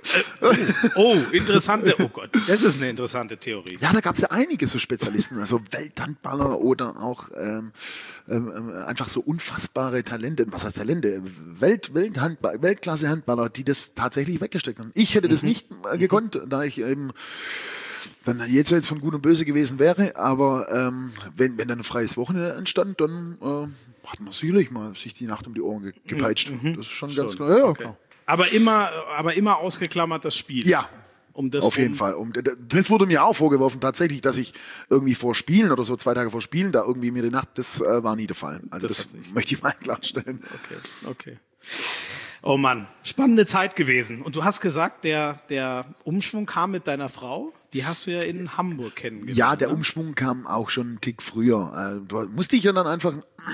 Oh Gott, das ist eine interessante Theorie. Ja, da gab es ja einige so Spezialisten, also Welthandballer oder auch einfach so unfassbare Talente, was heißt Talente? Weltklasse-Handballer, die das tatsächlich weggesteckt haben. Ich hätte das nicht gekonnt, da ich eben dann jetzt von Gut und Böse gewesen wäre, aber wenn dann ein freies Wochenende entstand, dann hat man sicherlich mal sich die Nacht um die Ohren gepeitscht. Das ist schon ganz klar. Ja, okay. Klar. Aber immer ausgeklammert das Spiel. Ja. Auf jeden Fall. Das wurde mir auch vorgeworfen, tatsächlich, dass ich irgendwie vor Spielen oder so 2 Tage vor Spielen da irgendwie mir die Nacht, das war nie der Fall. Also das möchte ich mal klarstellen. Okay. Oh Mann, spannende Zeit gewesen. Und du hast gesagt, der Umschwung kam mit deiner Frau. Die hast du ja in Hamburg kennengelernt. Ja, der Umschwung kam auch schon einen Tick früher. Du musst dich ja dann einfach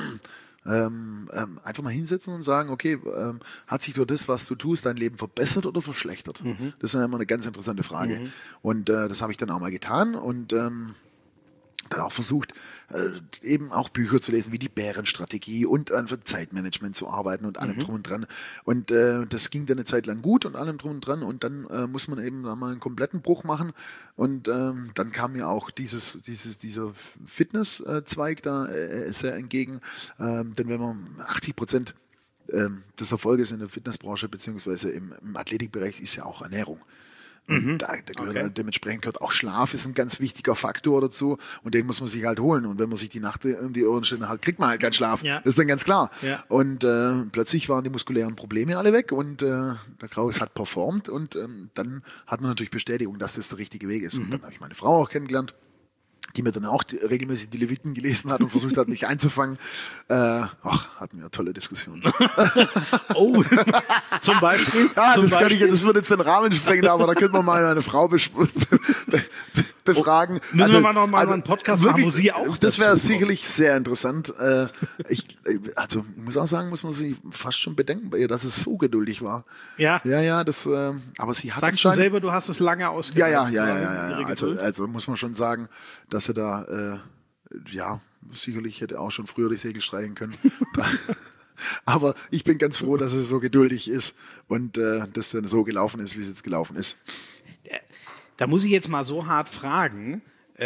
mal hinsetzen und sagen, okay, hat sich durch das, was du tust, dein Leben verbessert oder verschlechtert? Das ist ja immer eine ganz interessante Frage. Und das habe ich dann auch mal getan und dann auch versucht, eben auch Bücher zu lesen, wie die Bärenstrategie und an Zeitmanagement zu arbeiten und allem drum und dran. Und das ging dann eine Zeit lang gut und allem drum und dran und dann muss man eben mal einen kompletten Bruch machen und dann kam mir auch dieser Fitnesszweig da sehr entgegen, denn wenn man 80% des Erfolges in der Fitnessbranche beziehungsweise im Athletikbereich ist ja auch Ernährung. Dementsprechend gehört auch Schlaf, ist ein ganz wichtiger Faktor dazu und den muss man sich halt holen und wenn man sich die Nacht um die Ohren stellt, halt, kriegt man halt keinen Schlaf, das ist dann ganz klar. Und plötzlich waren die muskulären Probleme alle weg und der Kraus hat performt und dann hat man natürlich Bestätigung, dass das der richtige Weg ist. Und dann habe ich meine Frau auch kennengelernt die mir dann auch regelmäßig die Leviten gelesen hat und versucht hat, mich einzufangen. Hatten wir tolle Diskussionen. Oh, zum Beispiel? Ja, das würde jetzt den Rahmen sprengen, aber da könnte man mal eine Frau befragen. Müssen wir mal noch mal einen Podcast machen, wo sie auch das wäre dazu sicherlich sehr interessant. Ich muss auch sagen, muss man sie fast schon bedenken bei ihr, dass es so geduldig war. Ja. Ja, aber sie hat Sagst du selber, du hast es lange ausgehalten. Ja. Also muss man schon sagen, dass er da, sicherlich hätte auch schon früher die Segel streichen können. Aber ich bin ganz froh, dass er so geduldig ist und das dann so gelaufen ist, wie es jetzt gelaufen ist. Da muss ich jetzt mal so hart fragen.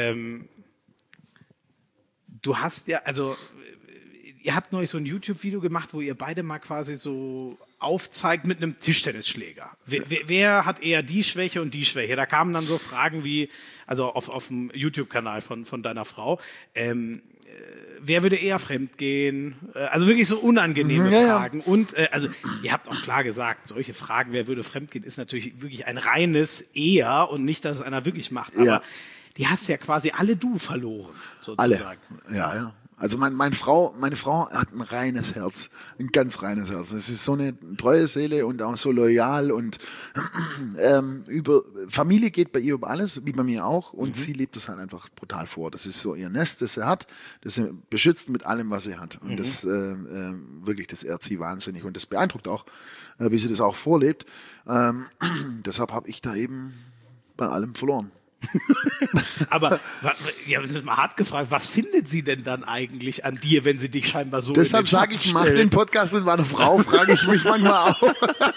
Du hast ja, also ihr habt neulich so ein YouTube-Video gemacht, wo ihr beide mal quasi so aufzeigt mit einem Tischtennisschläger. Wer hat eher die Schwäche und die Schwäche? Da kamen dann so Fragen wie, also auf dem YouTube-Kanal von deiner Frau, wer würde eher fremdgehen? Also wirklich so unangenehme Fragen. Und also ihr habt auch klar gesagt, solche Fragen, wer würde fremdgehen, ist natürlich wirklich ein reines Eher und nicht, dass es einer wirklich macht. Aber die hast ja quasi alle du verloren, sozusagen. Alle, ja. Also meine Frau hat ein reines Herz, ein ganz reines Herz. Es ist so eine treue Seele und auch so loyal und über Familie geht bei ihr über alles, wie bei mir auch. Und sie lebt das halt einfach brutal vor. Das ist so ihr Nest, das sie hat, das sie beschützt mit allem, was sie hat. Und das wirklich, das ehrt sie wahnsinnig und das beeindruckt auch, wie sie das auch vorlebt. Deshalb habe ich da eben bei allem verloren. Aber ich habe es mal hart gefragt, was findet sie denn dann eigentlich an dir, wenn sie dich scheinbar so Deshalb sage ich, mach den Podcast mit meiner Frau, frage ich mich manchmal auch.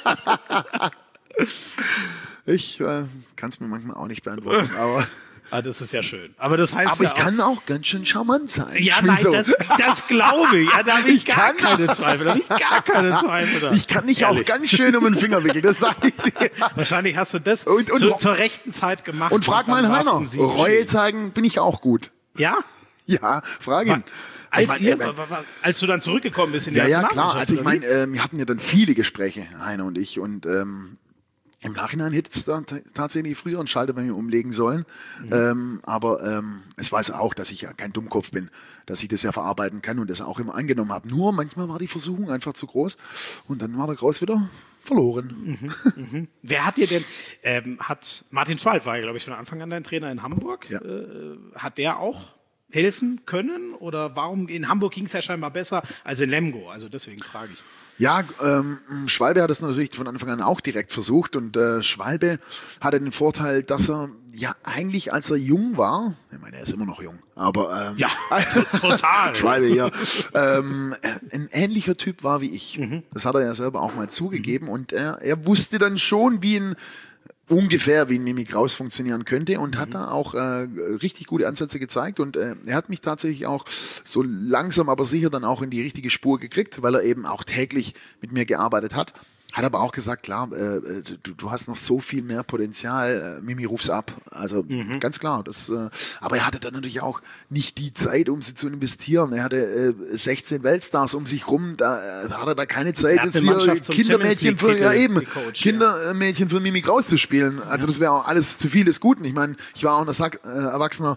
Ich kann es mir manchmal auch nicht beantworten, aber... das ist ja schön. Aber das heißt aber ich kann auch ganz schön charmant sein. Ja, nein, das glaube ich. Ja, da habe ich gar keine Zweifel. Ich kann dich auch ganz schön um den Finger wickeln, das sage ich dir. Wahrscheinlich hast du das zur rechten Zeit gemacht. Und frag mal einen Heiner. Reue zeigen bin ich auch gut. Ja? Ja, frag ihn. Als du dann zurückgekommen bist in die Nationalmannschaft. Ja, klar. Also ich meine, wir hatten ja dann viele Gespräche, Heiner und ich, und im Nachhinein hätte es dann tatsächlich früher einen Schalter bei mir umlegen sollen. Aber es weiß auch, dass ich ja kein Dummkopf bin, dass ich das ja verarbeiten kann und das auch immer angenommen habe. Nur manchmal war die Versuchung einfach zu groß und dann war der Kraus wieder verloren. Wer hat dir denn, hat Martin Schwalb war ja, glaube ich, von Anfang an dein Trainer in Hamburg. Ja. Hat der auch helfen können? Oder warum in Hamburg ging es ja scheinbar besser als in Lemgo? Also deswegen frage ich. Ja, Schwalbe hat es natürlich von Anfang an auch direkt versucht und Schwalbe hatte den Vorteil, dass er ja eigentlich, als er jung war, ich meine, er ist immer noch jung, aber ja, total. Schwalbe, ja, ein ähnlicher Typ war wie ich. Das hat er ja selber auch mal zugegeben und er wusste dann schon, ungefähr wie ein Mimi Kraus funktionieren könnte und hat da auch richtig gute Ansätze gezeigt und er hat mich tatsächlich auch so langsam aber sicher dann auch in die richtige Spur gekriegt, weil er eben auch täglich mit mir gearbeitet hat. Hat aber auch gesagt, klar, du hast noch so viel mehr Potenzial, Mimi, ruf's ab. Also ganz klar. Aber er hatte dann natürlich auch nicht die Zeit, um sie zu investieren. Er hatte 16 Weltstars um sich rum, da hat er da keine Zeit, jetzt hier Kindermädchen Kindermädchen für Mimi Kraus zu spielen. Also das wäre auch alles zu viel des Guten. Ich meine, ich war auch ein erwachsener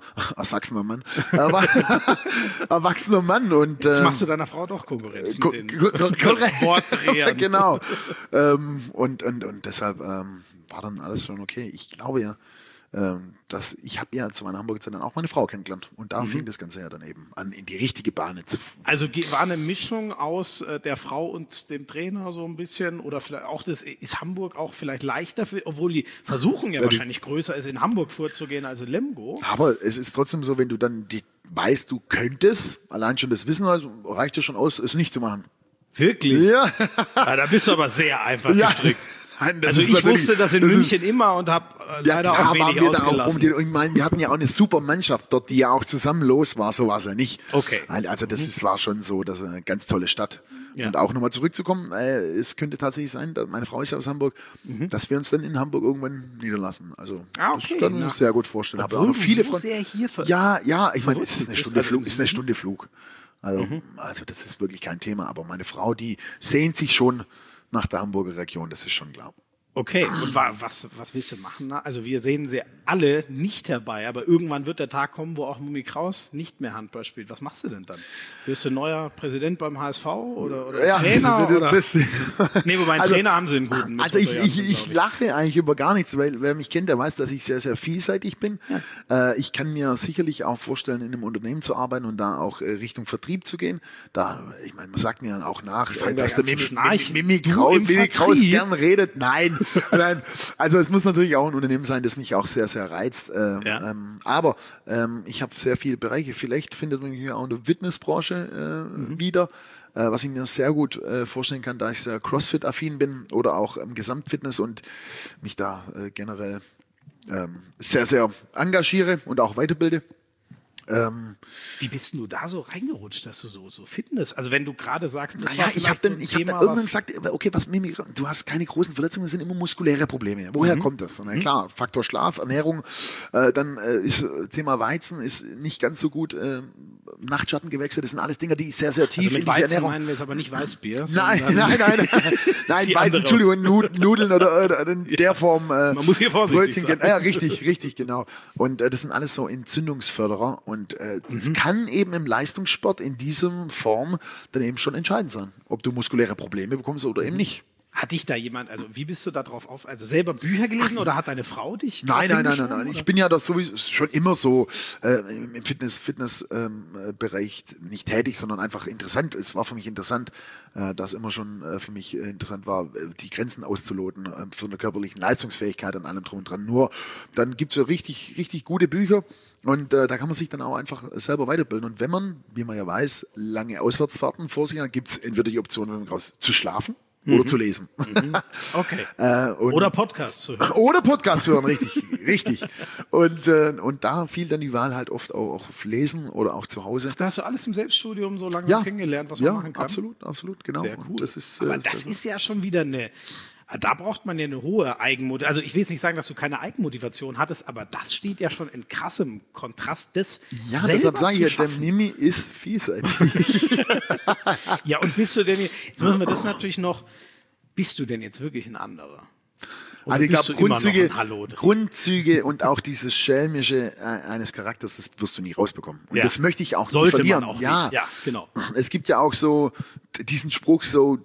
Mann. Und, jetzt machst du deiner Frau doch Konkurrenz mit den Wortdrehern. Genau. Und deshalb war dann alles schon okay. Ich glaube ja, ich habe ja zu meiner Hamburger Zeit dann auch meine Frau kennengelernt. Und da fing das Ganze ja dann eben an, in die richtige Bahn zu. Also war eine Mischung aus der Frau und dem Trainer so ein bisschen? Oder vielleicht auch ist Hamburg auch vielleicht leichter, obwohl die Versuchung ja wahrscheinlich größer ist, in Hamburg vorzugehen als in Lemgo. Aber es ist trotzdem so, wenn du dann weißt, du könntest, allein schon das Wissen, also reicht ja schon aus, es nicht zu machen. Wirklich? Ja. Da bist du aber sehr einfach gestrickt. Nein, also ich wusste das in München immer und habe leider auch wenig ausgelassen. Und ich meine, wir hatten ja auch eine super Mannschaft dort, die ja auch zusammen los war, so war es ja nicht. Okay. Also war schon so, das ist eine ganz tolle Stadt. Ja. Und auch nochmal zurückzukommen, es könnte tatsächlich sein, meine Frau ist ja aus Hamburg, dass wir uns dann in Hamburg irgendwann niederlassen. Also das kann ich mir sehr gut vorstellen. Aber auch noch viele Freunde. Ja, ich meine, es ist eine Stunde Flug. Also das ist wirklich kein Thema. Aber meine Frau, die sehnt sich schon nach der Hamburger Region, das ist schon klar. Okay, und was willst du machen? Also wir sehen sie alle nicht dabei, aber irgendwann wird der Tag kommen, wo auch Mimi Kraus nicht mehr Handball spielt. Was machst du denn dann? Wirst du neuer Präsident beim HSV oder Trainer? Nee, wobei einen Trainer haben sie einen guten. Also ich lache eigentlich über gar nichts, weil wer mich kennt, der weiß, dass ich sehr, sehr vielseitig bin. Ja. Ich kann mir sicherlich auch vorstellen, in einem Unternehmen zu arbeiten und da auch Richtung Vertrieb zu gehen. Ich meine, man sagt mir auch nach, dass der Mimi Kraus gern redet. Nein. Also es muss natürlich auch ein Unternehmen sein, das mich auch sehr, sehr reizt. Aber ich habe sehr viele Bereiche. Vielleicht findet man mich hier auch in der Fitnessbranche wieder. Was ich mir sehr gut vorstellen kann, da ich sehr Crossfit-affin bin oder auch Gesamtfitness und mich da generell sehr, sehr engagiere und auch weiterbilde. Wie bist du da so reingerutscht, dass du so Fitness? Also wenn du gerade sagst, ich habe dann irgendwann gesagt, okay, du hast keine großen Verletzungen, es sind immer muskuläre Probleme. Woher kommt das? Na klar, Faktor Schlaf, Ernährung, dann ist Thema Weizen ist nicht ganz so gut. Nachtschattengewächse, das sind alles Dinge, die sehr, sehr tief also in diese Ernährung. Meinen wir jetzt aber nicht Weißbier. Nein, Weizen, Entschuldigung, Nudeln oder in der Form. Man muss hier vorsichtig sein. Ja, richtig, genau. Und das sind alles so Entzündungsförderer und das kann eben im Leistungssport in dieser Form dann eben schon entscheidend sein, ob du muskuläre Probleme bekommst oder eben nicht. Hat dich da jemand, also wie bist du da drauf auf, also selber Bücher gelesen oder hat deine Frau dich? Nein. Ich bin ja das sowieso schon immer so im Fitnessbereich nicht tätig, sondern einfach interessant. Es war für mich interessant, dass immer schon für mich interessant war, die Grenzen auszuloten von der körperlichen Leistungsfähigkeit und allem drum und dran. Nur dann gibt's ja richtig gute Bücher. Und da kann man sich dann auch einfach selber weiterbilden. Und wenn man, wie man ja weiß, lange Auswärtsfahrten vor sich hat, gibt's entweder die Option, wenn man raus zu schlafen oder zu lesen. Okay. Oder Podcast zu hören. Oder Podcast zu hören, richtig. Und da fiel dann die Wahl halt oft auch auf Lesen oder auch zu Hause. Da hast du alles im Selbststudium so lange kennengelernt, was man machen kann? Absolut, genau. Sehr cool. Und das ist, aber das ist ja schon wieder da braucht man ja eine hohe Eigenmotivation. Also ich will jetzt nicht sagen, dass du keine Eigenmotivation hattest, aber das steht ja schon in krassem Kontrast des deshalb sage ich ja, der Mimi ist vielseitig. Ja, und bist du denn, jetzt müssen wir das natürlich noch, bist du denn jetzt wirklich ein anderer? Oder also ich glaube, Grundzüge und auch dieses Schelmische eines Charakters, das wirst du nie rausbekommen. Und das möchte ich auch nicht verlieren. Man auch nicht. Ja, genau. Es gibt ja auch so diesen Spruch so,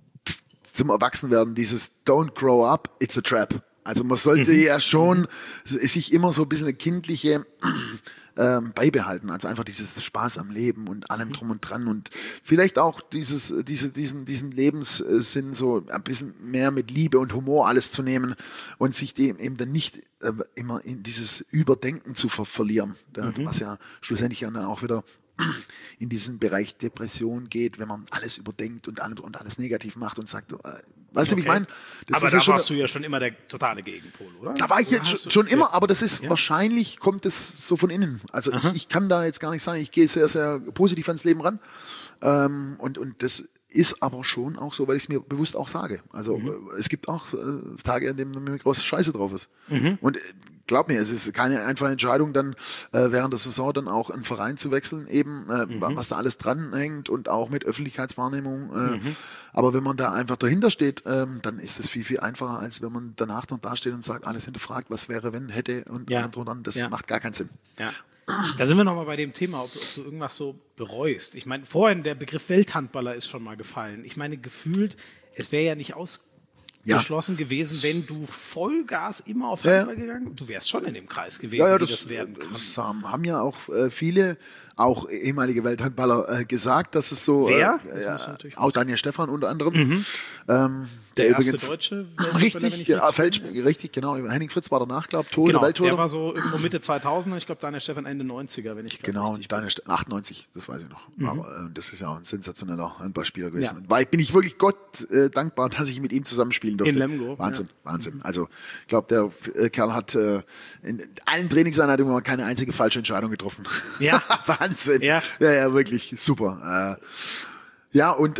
zum Erwachsenwerden, dieses Don't grow up, it's a trap. Also man sollte ja schon sich immer so ein bisschen eine kindliche beibehalten, also einfach dieses Spaß am Leben und allem drum und dran und vielleicht auch diesen Lebenssinn so ein bisschen mehr mit Liebe und Humor alles zu nehmen und sich dem eben dann nicht immer in dieses Überdenken zu verlieren, was ja schlussendlich dann auch wieder in diesen Bereich Depression geht, wenn man alles überdenkt und alles negativ macht und sagt, weißt du, wie ich meine? Aber da warst du ja schon immer der totale Gegenpol, oder? Da war ich jetzt schon immer, aber das ist wahrscheinlich, kommt es so von innen. Also ich kann da jetzt gar nicht sagen, ich gehe sehr, sehr positiv ans Leben ran und das ist aber schon auch so, weil ich es mir bewusst auch sage. Also es gibt auch Tage, an denen mir große Scheiße drauf ist. Und glaub mir, es ist keine einfache Entscheidung, dann während der Saison dann auch einen Verein zu wechseln, eben was da alles dranhängt und auch mit Öffentlichkeitswahrnehmung. Aber wenn man da einfach dahinter steht, dann ist es viel, viel einfacher, als wenn man danach noch dasteht und sagt, alles hinterfragt, was wäre, wenn, hätte und dann. Das macht gar keinen Sinn. Ja. Da sind wir nochmal bei dem Thema, ob du irgendwas so bereust. Ich meine, vorhin der Begriff Welthandballer ist schon mal gefallen. Ich meine, gefühlt, es wäre ja nicht ausgeschlossen gewesen, wenn du Vollgas immer auf Handball gegangen. Du wärst schon in dem Kreis gewesen, wie das werden kann. Das haben ja auch viele, auch ehemalige Welthandballer gesagt, dass es so... Wer? Auch Daniel Stephan unter anderem. Der erste Deutsche richtig, genau. Henning Fritz war danach, glaube ich, Welttorhüter. Der war so irgendwo Mitte 2000er, ich glaube Daniel Stephan Ende 90er, wenn ich genau, und Daniel 98, das weiß ich noch. Aber das ist ja auch ein sensationeller Handballspieler gewesen. Ja. Bin ich wirklich Gott dankbar, dass ich mit ihm zusammenspielen durfte. In Lemgo. Wahnsinn. Also ich glaube, der Kerl hat in allen Trainingseinheitungen keine einzige falsche Entscheidung getroffen. Ja. Wahnsinn. Ja, wirklich super. Ja, und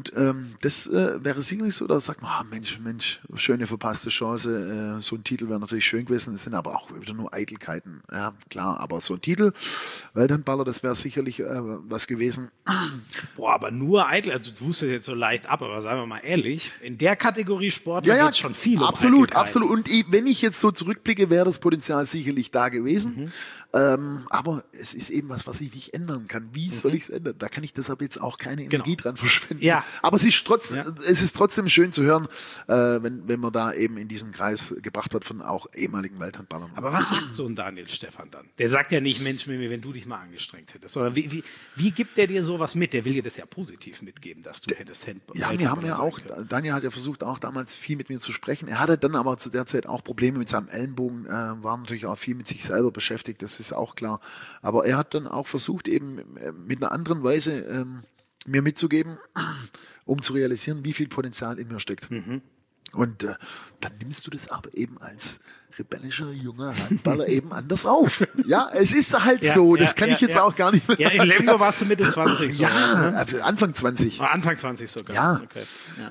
das wäre sicherlich so, da sagt man, Mensch, schöne verpasste Chance, so ein Titel wäre natürlich schön gewesen, das sind aber auch wieder nur Eitelkeiten, ja, klar, aber so ein Titel, Welthandballer, das wäre sicherlich was gewesen. Boah, aber nur eitel, also du tust es jetzt so leicht ab, aber sagen wir mal ehrlich, in der Kategorie Sportler geht es schon viel um absolut, Eitelkeiten. absolut, und wenn ich jetzt so zurückblicke, wäre das Potenzial sicherlich da gewesen, aber es ist eben was ich nicht ändern kann. Wie soll ich es ändern? Da kann ich deshalb jetzt auch keine Energie dran verschwenden. Ja. Aber es ist trotzdem schön zu hören, wenn man da eben in diesen Kreis gebracht wird von auch ehemaligen Welthandballern. Aber was sagt so ein Daniel Stephan dann? Der sagt ja nicht, Mensch, Mimi, wenn du dich mal angestrengt hättest. Sondern wie gibt der dir sowas mit? Der will dir das ja positiv mitgeben, dass du hättest Handball. Ja, wir haben ja auch, Daniel hat ja versucht, auch damals viel mit mir zu sprechen. Er hatte dann aber zu der Zeit auch Probleme mit seinem Ellenbogen, war natürlich auch viel mit sich selber beschäftigt, das ist auch klar. Aber er hat dann auch versucht, eben mit einer anderen Weise mir mitzugeben, um zu realisieren, wie viel Potenzial in mir steckt. Und dann nimmst du das aber eben als rebellischer junger Handballer eben anders auf. Ja, es ist halt so, das kann ich jetzt auch gar nicht mehr. Ja, in Lemgo warst du Mitte 20. Ja, Anfang 20. Anfang 20 sogar. Ja. Okay.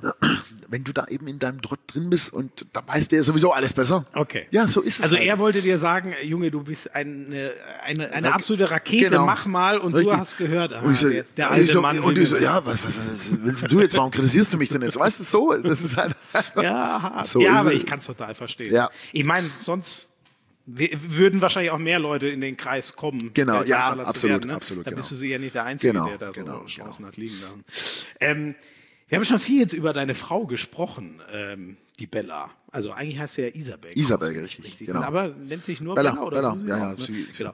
Wenn du da eben in deinem Trott drin bist und da weiß der sowieso alles besser. Okay. Ja, so ist es. Also halt. er wollte dir sagen, Junge, du bist eine absolute Rakete, Genau. mach mal, und Richtig. du hast gehört, Und ich so, der alte Mann. Und ich so, ja, was willst du jetzt, warum kritisierst du mich denn jetzt? Weißt du, so, das ist halt Ja, so ja, ist aber es. ich kann es total verstehen. Ja. Ich meine, sonst würden wahrscheinlich auch mehr Leute in den Kreis kommen. Genau, ja, Welthandballer zu absolut, werden, ne? absolut, Da genau. bist du sicher nicht der Einzige, Genau, der da so genau, Chancen hat liegen lassen. Wir haben schon viel jetzt über deine Frau gesprochen, die Bella. Also eigentlich heißt sie ja Isabel. Isabel, richtig, genau. Aber nennt sich nur Bella, Bella oder Bella, du sie ja, auch, ja, ne? sie- Genau.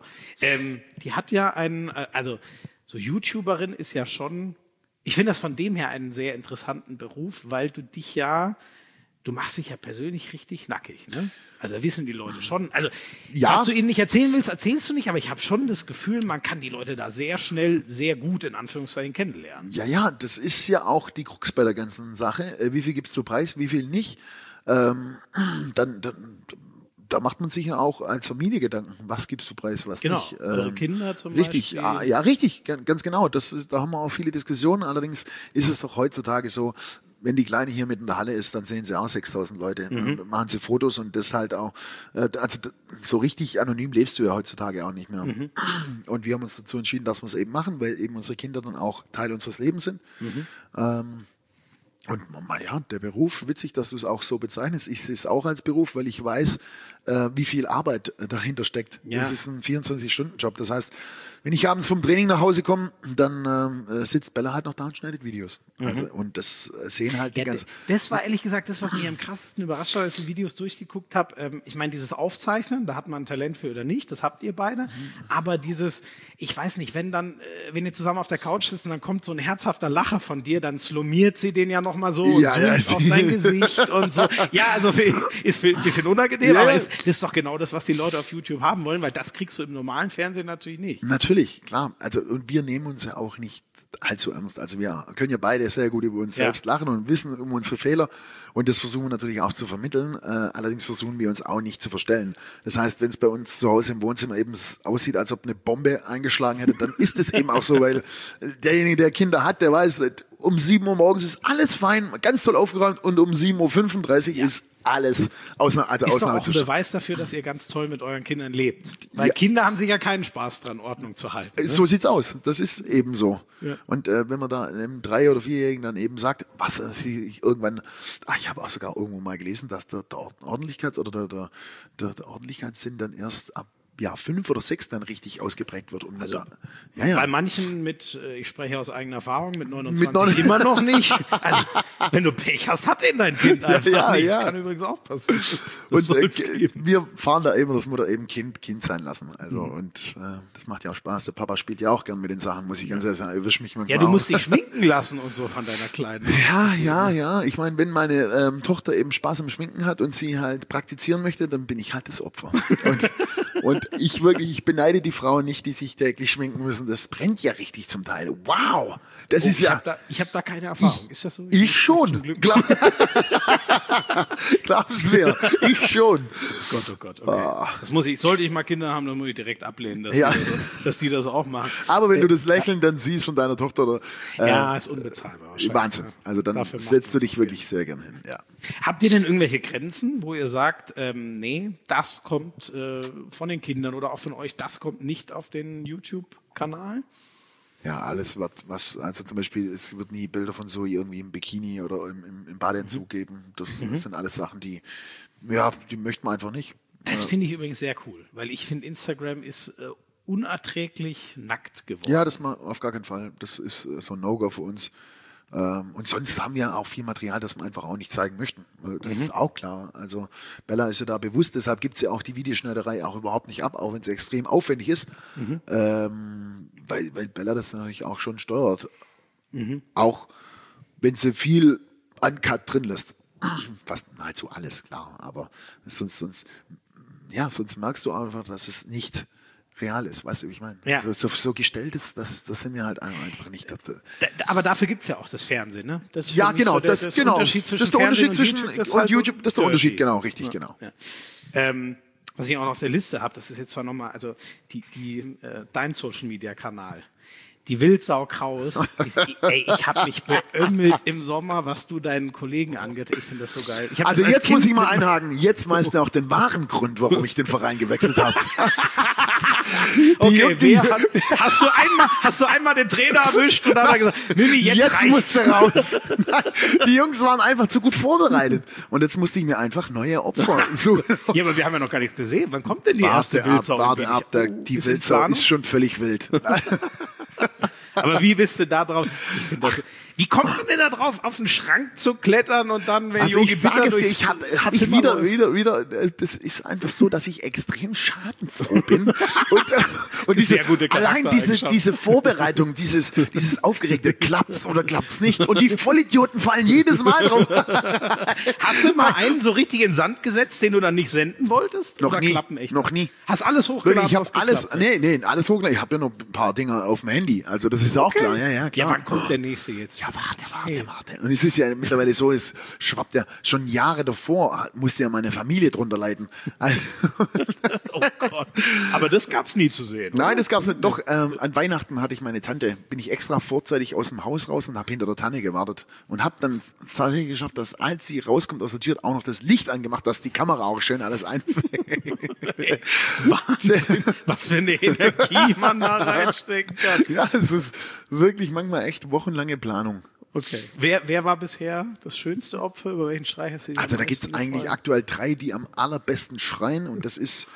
Die hat ja also so YouTuberin ist ja schon, ich finde das von dem her einen sehr interessanten Beruf, weil du machst dich ja persönlich richtig nackig, ne? Also wissen die Leute schon. Also, Ja. was du ihnen nicht erzählen willst, erzählst du nicht, aber ich habe schon das Gefühl, man kann die Leute da sehr schnell, sehr gut in Anführungszeichen kennenlernen. Ja, das ist ja auch die Krux bei der ganzen Sache. Wie viel gibst du preis, wie viel nicht? Da macht man sich ja auch als Familie Gedanken. Was gibst du preis, was Genau, nicht? eure Kinder zum richtig, Beispiel. Ja, richtig, ganz genau. Da haben wir auch viele Diskussionen. Allerdings ist es doch heutzutage so, wenn die Kleine hier mit in der Halle ist, dann sehen sie auch 6.000 Leute. Dann machen sie Fotos und das halt auch. So richtig anonym lebst du ja heutzutage auch nicht mehr. Und wir haben uns dazu entschieden, dass wir es eben machen, weil eben unsere Kinder dann auch Teil unseres Lebens sind. Und ja, der Beruf, witzig, dass du es auch so bezeichnest. Ich sehe es auch als Beruf, weil ich weiß, wie viel Arbeit dahinter steckt. Ja. Das ist ein 24-Stunden-Job. Das heißt, wenn ich abends vom Training nach Hause komme, dann sitzt Bella halt noch da und schneidet Videos. Also, und das sehen halt die ganzen... Das war ehrlich gesagt das, was mich am krassesten überrascht hat, als ich die Videos durchgeguckt habe. Ich meine, dieses Aufzeichnen, da hat man ein Talent für oder nicht, das habt ihr beide. Aber dieses, ich weiß nicht, wenn ihr zusammen auf der Couch sitzt und dann kommt so ein herzhafter Lacher von dir, dann slomiert sie den ja nochmal so und zoomt auf dein Gesicht und so. Ja, also ist ein bisschen unangenehm, aber das ist doch genau das, was die Leute auf YouTube haben wollen, weil das kriegst du im normalen Fernsehen natürlich nicht. Natürlich, klar. Also, und wir nehmen uns ja auch nicht allzu ernst. Also wir können ja beide sehr gut über uns selbst lachen und wissen um unsere Fehler. Und das versuchen wir natürlich auch zu vermitteln. Allerdings versuchen wir uns auch nicht zu verstellen. Das heißt, wenn es bei uns zu Hause im Wohnzimmer eben aussieht, als ob eine Bombe eingeschlagen hätte, dann ist es eben auch so, weil derjenige, der Kinder hat, der weiß, um 7 Uhr morgens ist alles fein, ganz toll aufgeräumt und um 7.35 Uhr ist alles Ist doch auch ein Ausnahmezustand. Beweis dafür, dass ihr ganz toll mit euren Kindern lebt. Weil Kinder haben sich ja keinen Spaß dran, Ordnung zu halten. Ne? So sieht's aus. Das ist eben so. Ja. Und wenn man da einem 3- oder 4-Jährigen dann eben sagt, ich habe auch sogar irgendwo mal gelesen, dass der Ordentlichkeits- oder der Ordentlichkeitssinn dann erst ab Jahr 5 oder 6 dann richtig ausgeprägt wird. Und Bei manchen ich spreche aus eigener Erfahrung, mit 29 immer noch nicht. Also, wenn du Pech hast, hat eben dein Kind einfach nichts. Das kann übrigens auch passieren. Und wir fahren da eben, das muss da eben Kind sein lassen. Also, und das macht ja auch Spaß. Der Papa spielt ja auch gern mit den Sachen, muss ich ganz ehrlich sagen. Erwisch mich manchmal Ja, du musst aus. dich schminken lassen und so von deiner Kleinen. Ja. Ich meine, wenn meine Tochter eben Spaß am Schminken hat und sie halt praktizieren möchte, dann bin ich halt das Opfer. Und ich beneide die Frauen nicht, die sich täglich schminken müssen. Das brennt ja richtig zum Teil. Wow! Das ist ja. Ich hab da keine Erfahrung. Ist das so? Ich schon. Glaub's mir. Ich schon. Oh Gott. Okay. Sollte ich mal Kinder haben, dann muss ich direkt ablehnen, dass die das auch machen. Aber wenn du das Lächeln dann siehst von deiner Tochter, ist unbezahlbar. Wahnsinn. Also dann setzt du dich wirklich sehr gern hin. Ja. Habt ihr denn irgendwelche Grenzen, wo ihr sagt, nee, das kommt von den Kindern oder auch von euch, das kommt nicht auf den YouTube-Kanal? Ja, alles also zum Beispiel, es wird nie Bilder von Zoe irgendwie im Bikini oder im Badeanzug geben. Das sind alles Sachen, die möchten wir einfach nicht. Das finde ich übrigens sehr cool, weil ich finde, Instagram ist unerträglich nackt geworden. Ja, das mal auf gar keinen Fall. Das ist so ein No-Go für uns. Und sonst haben wir auch viel Material, das wir einfach auch nicht zeigen möchten. Das ist auch klar. Also Bella ist ja da bewusst, deshalb gibt es ja auch die Videoschneiderei auch überhaupt nicht ab, auch wenn es extrem aufwendig ist. Weil Bella das natürlich auch schon steuert. Auch wenn sie viel Uncut drin lässt. Fast nahezu alles, klar. Aber sonst merkst du einfach, dass es nicht real ist, weißt du, wie ich meine? Ja. So gestellt ist, das sind wir halt einfach nicht. Aber dafür gibt es ja auch das Fernsehen, ne? Das ist genau. das ist der Unterschied zwischen YouTube. Das ist der Unterschied, genau, richtig, genau. Ja. Was ich auch noch auf der Liste habe, das ist jetzt zwar nochmal, also dein Social-Media-Kanal. Die Wildsau Kraus. Ich habe mich beömmelt im Sommer, was du deinen Kollegen angeht. Ich finde das so geil. Also jetzt muss ich mal einhaken. Jetzt weißt du auch den wahren Grund, warum ich den Verein gewechselt habe. Okay, hast du einmal den Trainer erwischt und dann hat er gesagt, Mimi, jetzt musst du raus. Nein, die Jungs waren einfach zu gut vorbereitet. Und jetzt musste ich mir einfach neue Opfer suchen. Ja, aber wir haben ja noch gar nichts gesehen. Wann kommt denn die erste Wildsau? Warte ab, die Wildsau ist schon völlig wild. Aber wie bist du da drauf? Ich finde das. Wie kommt man denn da drauf, auf den Schrank zu klettern und dann, wenn also ich sage es dir, ich hatte wieder, das ist einfach so, dass ich extrem schadenfroh bin. Und allein diese Vorbereitung, dieses aufgeregte, klappt's oder klappt's nicht. Und die Vollidioten fallen jedes Mal drauf. Hast du mal einen so richtig in den Sand gesetzt, den du dann nicht senden wolltest? Noch nie. Klappen echt? Noch nie. Hast alles hochgeladen? Ich habe alles hochgeladen. Ich habe ja noch ein paar Dinger auf dem Handy. Also das ist auch klar. Ja, klar. Ja, wann kommt der nächste jetzt? Ja, warte. Und es ist ja mittlerweile so, es schwappt ja schon Jahre davor, musste ja meine Familie drunter leiden. Oh Gott. Aber das gab's nie zu sehen. Nein, oder? Das gab's nicht. Doch, an Weihnachten hatte ich meine Tante, bin ich extra vorzeitig aus dem Haus raus und habe hinter der Tanne gewartet. Und habe dann tatsächlich geschafft, dass als sie rauskommt aus der Tür, auch noch das Licht angemacht, dass die Kamera auch schön alles einfängt. Wahnsinn, was für eine Energie man da reinstecken kann. Ja, es ist wirklich manchmal echt wochenlange Planung. Okay. Wer war bisher das schönste Opfer? Über welchen Schrei hast du dich? Also da gibt es eigentlich aktuell 3, die am allerbesten schreien. Und das ist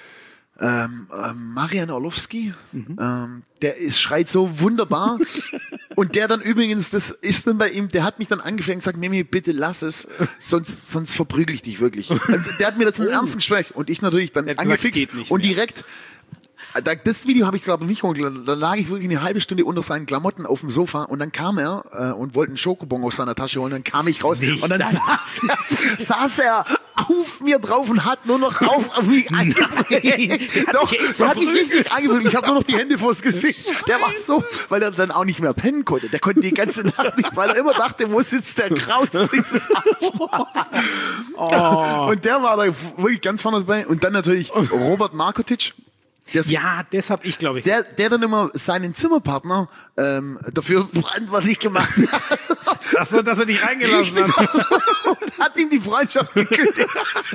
Marian Orlowski. Der schreit so wunderbar. Und der dann übrigens, das ist dann bei ihm, der hat mich dann angefängt und gesagt, Mimi, bitte lass es, sonst verprügel ich dich wirklich. Der hat mir das in einem ernsten Gespräch und ich natürlich dann angefixt und direkt. Das Video habe ich glaube ich nicht hochgeladen. Da lag ich wirklich eine halbe Stunde unter seinen Klamotten auf dem Sofa und dann kam er und wollte einen Schokobon aus seiner Tasche holen. Dann kam ich raus und dann saß er auf mir drauf und hat nur noch auf mich eingebrüllt. Doch, der hat mich richtig eingebrüllt. Ich habe nur noch die Hände vors Gesicht. Der war so, weil er dann auch nicht mehr pennen konnte. Der konnte die ganze Nacht nicht, weil er immer dachte, wo sitzt der Kraus, dieses Arschloch. Und der war da wirklich ganz vorne dabei. Und dann natürlich Robert Markotic. Das habe ich, glaube ich. Der dann immer seinen Zimmerpartner dafür verantwortlich gemacht hat. Achso, dass er dich reingelassen hat. Und hat ihm die Freundschaft gekündigt.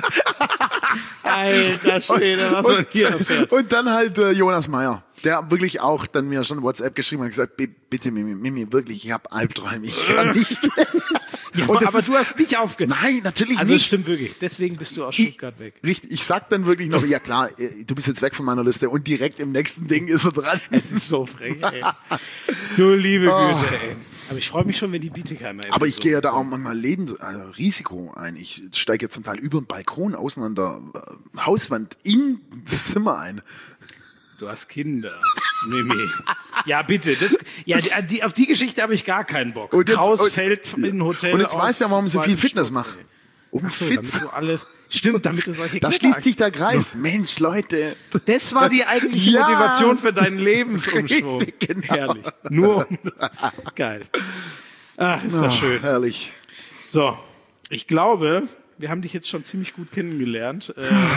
Alter Schwede, was man hier erfährt. Und dann halt Jonas Meyer, der wirklich auch dann mir schon WhatsApp geschrieben hat und gesagt, bitte Mimi, wirklich, ich habe Albträume, ich kann nicht. Ja, aber du hast nicht aufgenommen. Nein, natürlich also nicht. Das stimmt wirklich. Deswegen bist du aus Stuttgart weg. Richtig. Ich sag dann wirklich noch, ja klar, du bist jetzt weg von meiner Liste und direkt im nächsten Ding ist er dran. Es ist so frech, ey. Du liebe Güte, ey. Aber ich freue mich schon, wenn die Bietigheimer. Aber ich gehe ja da auch manchmal Risiko ein. Ich steige jetzt zum Teil über den Balkon außen an der Hauswand in das Zimmer ein. Du hast Kinder. Mimi. Ja, bitte. Auf die Geschichte habe ich gar keinen Bock. Kraus fällt in ein Hotel. Und jetzt weißt du ja, warum sie viel Fitness macht. Fit. Damit du alles, stimmt, damit du solche Da Kletterangst- schließt sich der Kreis. Mensch, Leute. Das war die eigentliche Ja, Motivation für deinen Lebensumschwung. richtig, genau. Herrlich. Nur um geil. Ach, ist das schön. Herrlich. So, ich glaube, wir haben dich jetzt schon ziemlich gut kennengelernt.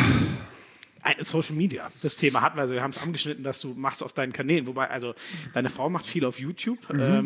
Social Media, das Thema hatten wir, also wir haben es angeschnitten, dass du machst auf deinen Kanälen, wobei, also deine Frau macht viel auf YouTube.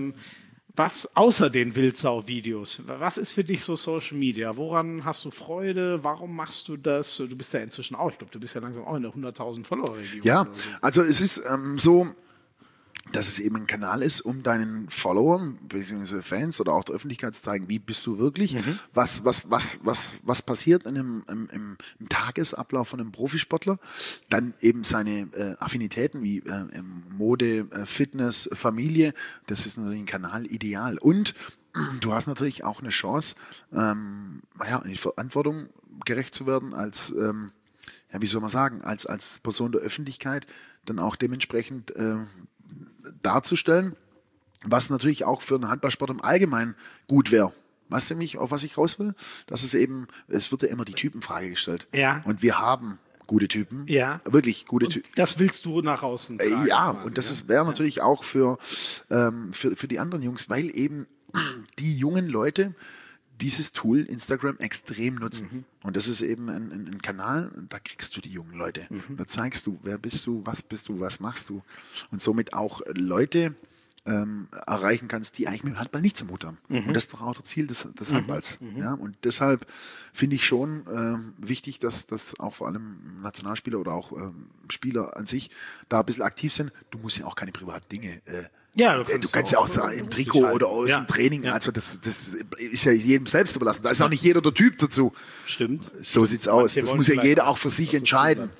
Was außer den Wildsau-Videos, was ist für dich so Social Media? Woran hast du Freude? Warum machst du das? Du bist ja inzwischen auch, ich glaube, du bist ja langsam auch in der 100.000 Follower-Region. Ja, oder so. also es ist so, dass es eben ein Kanal ist, um deinen Followern bzw. Fans oder auch der Öffentlichkeit zu zeigen, wie bist du wirklich, was passiert im Tagesablauf von einem Profisportler, dann eben seine Affinitäten wie Mode, Fitness, Familie, das ist natürlich ein Kanal ideal. Und du hast natürlich auch eine Chance, in die Verantwortung gerecht zu werden als, wie soll man sagen, als Person der Öffentlichkeit, dann auch dementsprechend darzustellen, was natürlich auch für den Handballsport im Allgemeinen gut wäre. Weißt du nämlich, auf was ich raus will? Dass es wird ja immer die Typenfrage gestellt. Ja. Und wir haben gute Typen. Ja. Wirklich gute Typen. Das willst du nach außen tragen. Ja, quasi, und das wäre natürlich auch für die anderen Jungs, weil eben die jungen Leute dieses Tool Instagram extrem nutzen. Und das ist eben ein Kanal, da kriegst du die jungen Leute. Da zeigst du, wer bist du, was machst du. Und somit auch Leute erreichen kannst, die eigentlich mit dem Handball nichts am Hut haben. Und das ist doch auch das Ziel des Handballs. Ja? Und deshalb finde ich schon wichtig, dass auch vor allem Nationalspieler oder auch Spieler an sich da ein bisschen aktiv sind. Du musst ja auch keine privaten Dinge du kannst ja auch sagen, im Trikot oder aus dem Training, also das ist ja jedem selbst überlassen. Da ist auch nicht jeder der Typ dazu. Stimmt. So sieht's aus. Manche Das wollen muss ja vielleicht jeder auch, auch für sich dass es entscheiden.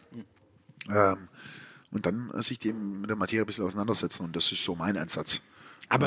Und dann sich eben mit der Materie ein bisschen auseinandersetzen. Und das ist so mein Ansatz. Aber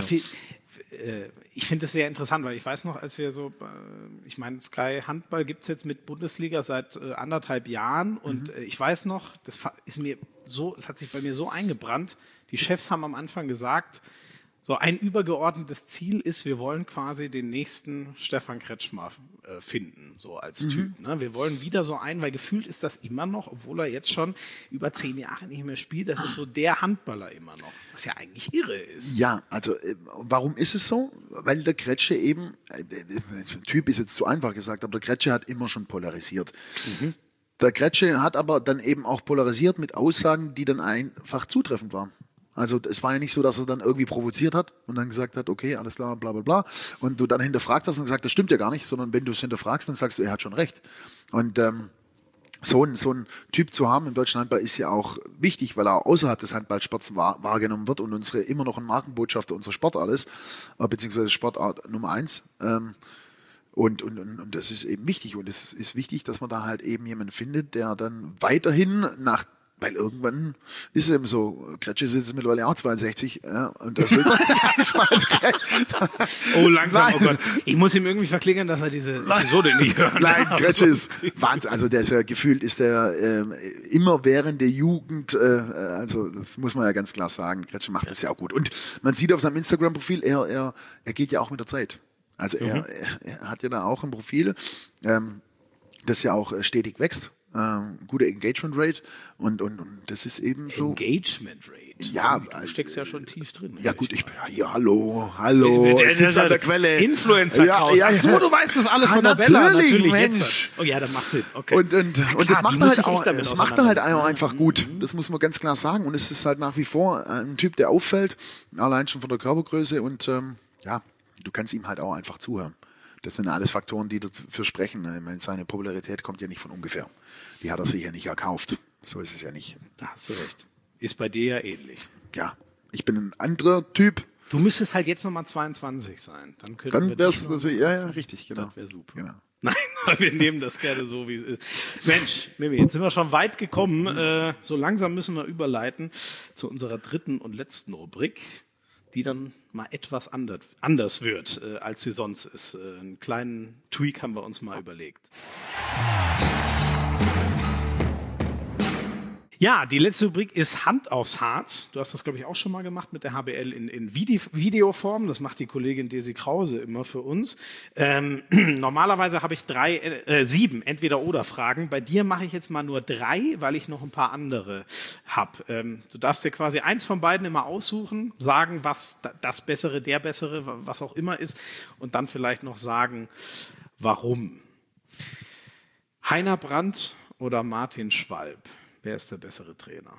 ich finde das sehr interessant, weil ich weiß noch, als wir so, ich meine, Sky Handball gibt es jetzt mit Bundesliga seit 1,5 Jahren und ich weiß noch, es hat sich bei mir so eingebrannt, die Chefs haben am Anfang gesagt, so ein übergeordnetes Ziel ist, wir wollen quasi den nächsten Stefan Kretschmer finden, so als Typ. Ne? Wir wollen wieder so einen, weil gefühlt ist das immer noch, obwohl er jetzt schon über 10 Jahre nicht mehr spielt, das ist so der Handballer immer noch, was ja eigentlich irre ist. Ja, also warum ist es so? Weil der Kretsche eben, Typ ist jetzt zu einfach gesagt, aber der Kretsche hat immer schon polarisiert. Der Kretsche hat aber dann eben auch polarisiert mit Aussagen, die dann einfach zutreffend waren. Also es war ja nicht so, dass er dann irgendwie provoziert hat und dann gesagt hat, okay, alles klar, bla bla bla. Und du dann hinterfragt hast und gesagt, das stimmt ja gar nicht, sondern wenn du es hinterfragst, dann sagst du, er hat schon recht. Und so ein Typ zu haben im deutschen Handball ist ja auch wichtig, weil er auch außerhalb des Handballsports wahrgenommen wird und immer noch ein Markenbotschafter unserer Sportart ist, beziehungsweise Sportart Nummer 1. Und das ist eben wichtig. Und es ist wichtig, dass man da halt eben jemanden findet, der dann weiterhin weil irgendwann ist es eben so, Kretsche ist jetzt mittlerweile auch 62, ja, und das wird Spaß. Oh, langsam, oh Gott. Ich muss ihm irgendwie verklingern, dass er diese Episode nicht hört. Nein, Kretsche ist Wahnsinn. Also der ist ja gefühlt, ist der immer während der Jugend, also das muss man ja ganz klar sagen, Kretsche macht das ja auch gut. Und man sieht auf seinem Instagram-Profil, er geht ja auch mit der Zeit. Also er hat ja da auch ein Profil, das ja auch stetig wächst. Gute Engagement Rate und das ist eben so. Engagement Rate? Ja. Du steckst ja schon tief drin. Ja gut, hallo, ich sitze an der Quelle. Influencer-Kraus. Ja. Ach so, du weißt das alles von der Bella. Natürlich, Mensch. Jetzt. Oh ja, das macht Sinn. Okay. Und das macht er halt auch einfach gut. Mhm. Das muss man ganz klar sagen. Und es ist halt nach wie vor ein Typ, der auffällt, allein schon von der Körpergröße und du kannst ihm halt auch einfach zuhören. Das sind alles Faktoren, die dafür sprechen. Ich meine, seine Popularität kommt ja nicht von ungefähr. Die hat er sich ja nicht erkauft. So ist es ja nicht. Da hast du recht. Ist bei dir ja ähnlich. Ja, ich bin ein anderer Typ. Du müsstest halt jetzt nochmal 22 sein. Dann wär's natürlich, ja, richtig, genau. Das wäre super. Genau. Nein, wir nehmen das gerne so, wie es ist. Mensch, Mimi, jetzt sind wir schon weit gekommen. So langsam müssen wir überleiten zu unserer dritten und letzten Rubrik, die dann mal etwas anders wird, als sie sonst ist. Einen kleinen Tweak haben wir uns mal überlegt. Ja, die letzte Rubrik ist Hand aufs Harz. Du hast das, glaube ich, auch schon mal gemacht mit der HBL in Videoform. Das macht die Kollegin Desi Krause immer für uns. Normalerweise habe ich 7 Entweder-Oder-Fragen. Bei dir mache ich jetzt mal nur 3, weil ich noch ein paar andere habe. Du darfst dir quasi eins von beiden immer aussuchen, sagen, was das Bessere, der Bessere, was auch immer ist und dann vielleicht noch sagen, warum. Heiner Brandt oder Martin Schwalb? Wer ist der bessere Trainer?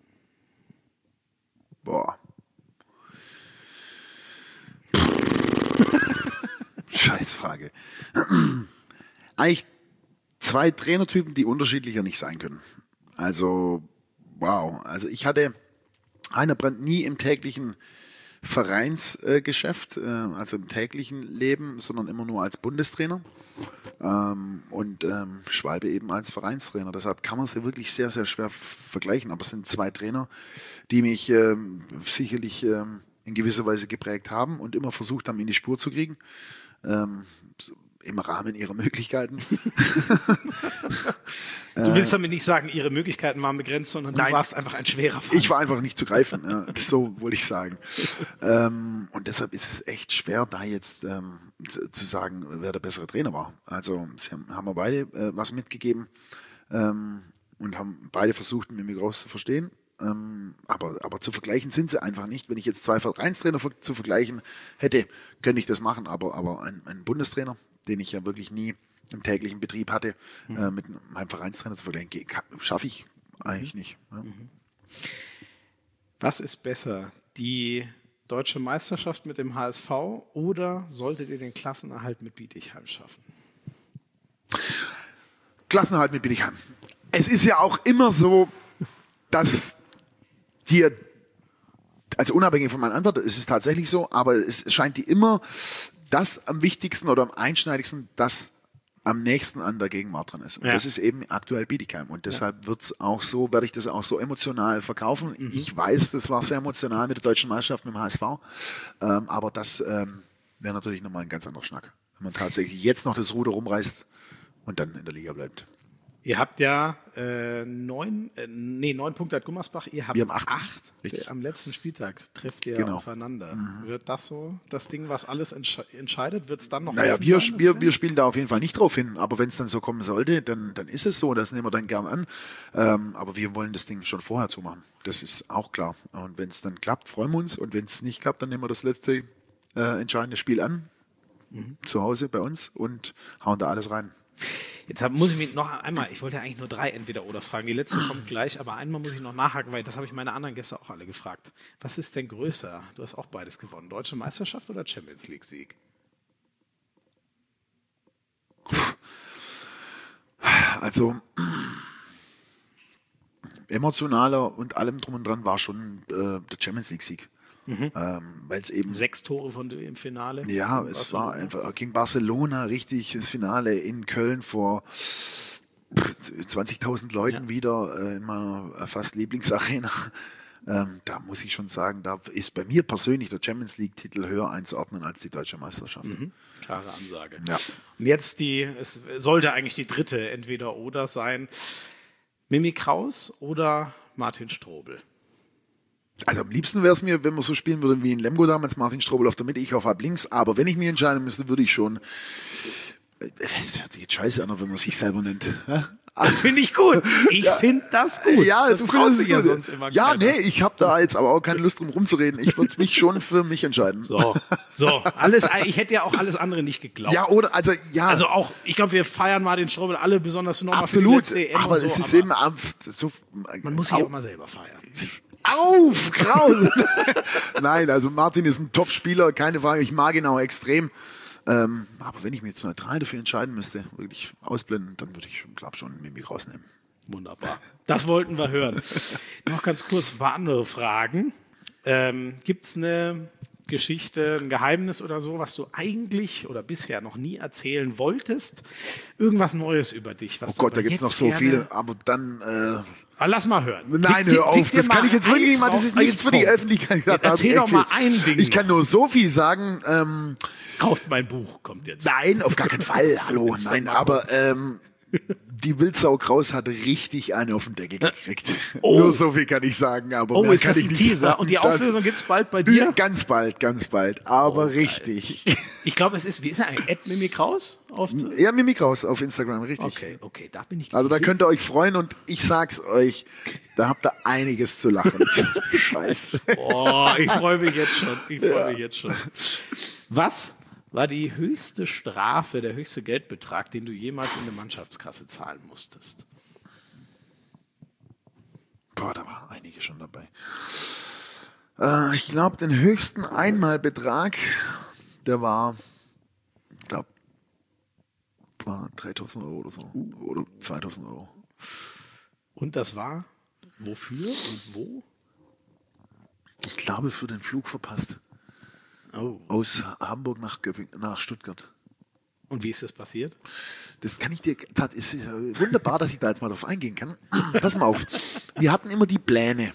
Boah. Scheißfrage. Eigentlich 2 Trainertypen, die unterschiedlicher nicht sein können. Also, wow. Also ich hatte Heiner Brandt nie im täglichen Vereinsgeschäft, also im täglichen Leben, sondern immer nur als Bundestrainer. Und Schwalbe eben als Vereinstrainer. Deshalb kann man sie wirklich sehr, sehr schwer vergleichen. Aber es sind 2 Trainer, die mich sicherlich in gewisser Weise geprägt haben und immer versucht haben, in die Spur zu kriegen. Im Rahmen ihrer Möglichkeiten. Du willst damit nicht sagen, ihre Möglichkeiten waren begrenzt, sondern du warst einfach ein schwerer Fall. Ich war einfach nicht zu greifen, ja, so wollte ich sagen. Und deshalb ist es echt schwer, da jetzt zu sagen, wer der bessere Trainer war. Also sie haben mir beide was mitgegeben und haben beide versucht, mit mir groß zu verstehen. Aber zu vergleichen sind sie einfach nicht. Wenn ich jetzt 2 Vereinstrainer zu vergleichen hätte, könnte ich das machen. Aber ein Bundestrainer, den ich ja wirklich nie im täglichen Betrieb hatte, mit meinem Vereinstrainer zu vergleichen, schaffe ich eigentlich nicht. Ja. Was ist besser, die Deutsche Meisterschaft mit dem HSV oder solltet ihr den Klassenerhalt mit Bietigheim schaffen? Klassenerhalt mit Bietigheim. Es ist ja auch immer so, dass dir, also unabhängig von meiner Antwort, ist es tatsächlich so, aber es scheint dir immer das am wichtigsten oder am einschneidigsten, das am nächsten an der Gegenwart dran ist. Und das ist eben aktuell Bietigheim. Und deshalb werde ich das auch so emotional verkaufen. Ich weiß, das war sehr emotional mit der deutschen Meisterschaft, mit dem HSV. Aber das wäre natürlich nochmal ein ganz anderer Schnack. Wenn man tatsächlich jetzt noch das Ruder rumreißt und dann in der Liga bleibt. Ihr habt ja 9 Punkte hat Gummersbach, wir haben 8. Am letzten Spieltag trefft ihr aufeinander. Wird das so das Ding, was alles entscheidet? Wird es dann noch? Naja, wir spielen da auf jeden Fall nicht drauf hin, aber wenn es dann so kommen sollte, dann ist es so, das nehmen wir dann gern an. Aber wir wollen das Ding schon vorher zumachen. Das ist auch klar. Und wenn es dann klappt, freuen wir uns. Und wenn es nicht klappt, dann nehmen wir das letzte entscheidende Spiel an, zu Hause bei uns und hauen da alles rein. Jetzt muss ich mich noch einmal, ich wollte ja eigentlich nur 3 Entweder-Oder-Fragen, die letzte kommt gleich, aber einmal muss ich noch nachhaken, weil das habe ich meine anderen Gäste auch alle gefragt. Was ist denn größer? Du hast auch beides gewonnen, Deutsche Meisterschaft oder Champions League-Sieg? Also emotionaler und allem drum und dran war schon der Champions League-Sieg. Weil es eben 6 Tore von dir im Finale. Ja, es war einfach gegen Barcelona richtig das Finale in Köln vor 20.000 Leuten wieder in meiner fast Lieblingsarena. Da muss ich schon sagen, da ist bei mir persönlich der Champions League-Titel höher einzuordnen als die Deutsche Meisterschaft. Klare Ansage. Ja. Und jetzt es sollte eigentlich die dritte Entweder-Oder sein. Mimi Kraus oder Martin Strobel? Also am liebsten wäre es mir, wenn wir so spielen würden wie in Lemgo damals, Martin Strobel auf der Mitte, ich auf halb links. Aber wenn ich mich entscheiden müsste, würde ich schon. Das hört sich jetzt scheiße an, wenn man sich selber nennt. Das finde ich gut. Ich finde das gut. Ja, das du findest es ja gut. Sonst immer ja, keiner. Nee, ich habe da jetzt aber auch keine Lust drum rumzureden. Ich würde mich schon für mich entscheiden. So, ich hätte ja auch alles andere nicht geglaubt. Ja, oder, also auch, ich glaube, wir feiern Martin Strobel alle besonders nochmal absolut, für die letzte EM aber und so, es ist eben so, man muss sich auch mal selber feiern. Auf, Kraus! Nein, also Martin ist ein Top-Spieler, keine Frage. Ich mag ihn auch extrem. Aber wenn ich mich jetzt neutral dafür entscheiden müsste, wirklich ausblenden, dann würde ich, glaube schon Mimi rausnehmen. Wunderbar. Das wollten wir hören. Noch ganz kurz ein paar andere Fragen. Gibt es eine Geschichte, ein Geheimnis oder so, was du eigentlich oder bisher noch nie erzählen wolltest? Irgendwas Neues über dich? Was oh Gott, da gibt es noch so viel, aber dann... lass mal hören. Nein, hör auf, das kann ich jetzt wirklich nicht mal, das ist nichts für die Öffentlichkeit. Erzähl doch mal ein Ding. Ich kann nur so viel sagen. Kauft mein Buch, kommt jetzt. Nein, auf gar keinen Fall, hallo, nein, aber Die Wildsau Kraus hat richtig eine auf den Deckel gekriegt. Nur so viel kann ich sagen. Aber mehr ist kann das ich ein nicht Teaser? sagen. Und die Auflösung gibt's bald bei dir? Ganz bald. Aber richtig. Ich glaube, es ist, wie ist er eigentlich? @Mimi Kraus? Ja, Mimi Kraus auf Instagram, richtig. Okay, da bin ich. Also da könnt ihr euch freuen und ich sag's euch, da habt ihr einiges zu lachen. Scheiße. Boah, ich freue mich jetzt schon. Was war die höchste Strafe, der höchste Geldbetrag, den du jemals in eine Mannschaftskasse zahlen musstest? Boah, da waren einige schon dabei. Ich glaube, den höchsten Einmalbetrag, der war 3.000 Euro oder so. Oder 2.000 Euro. Und das war wofür und wo? Ich glaube, für den Flug verpasst. Aus Hamburg nach Stuttgart. Und wie ist das passiert? Das kann ich dir. Das ist wunderbar, dass ich da jetzt mal drauf eingehen kann. Pass mal auf. Wir hatten immer die Pläne.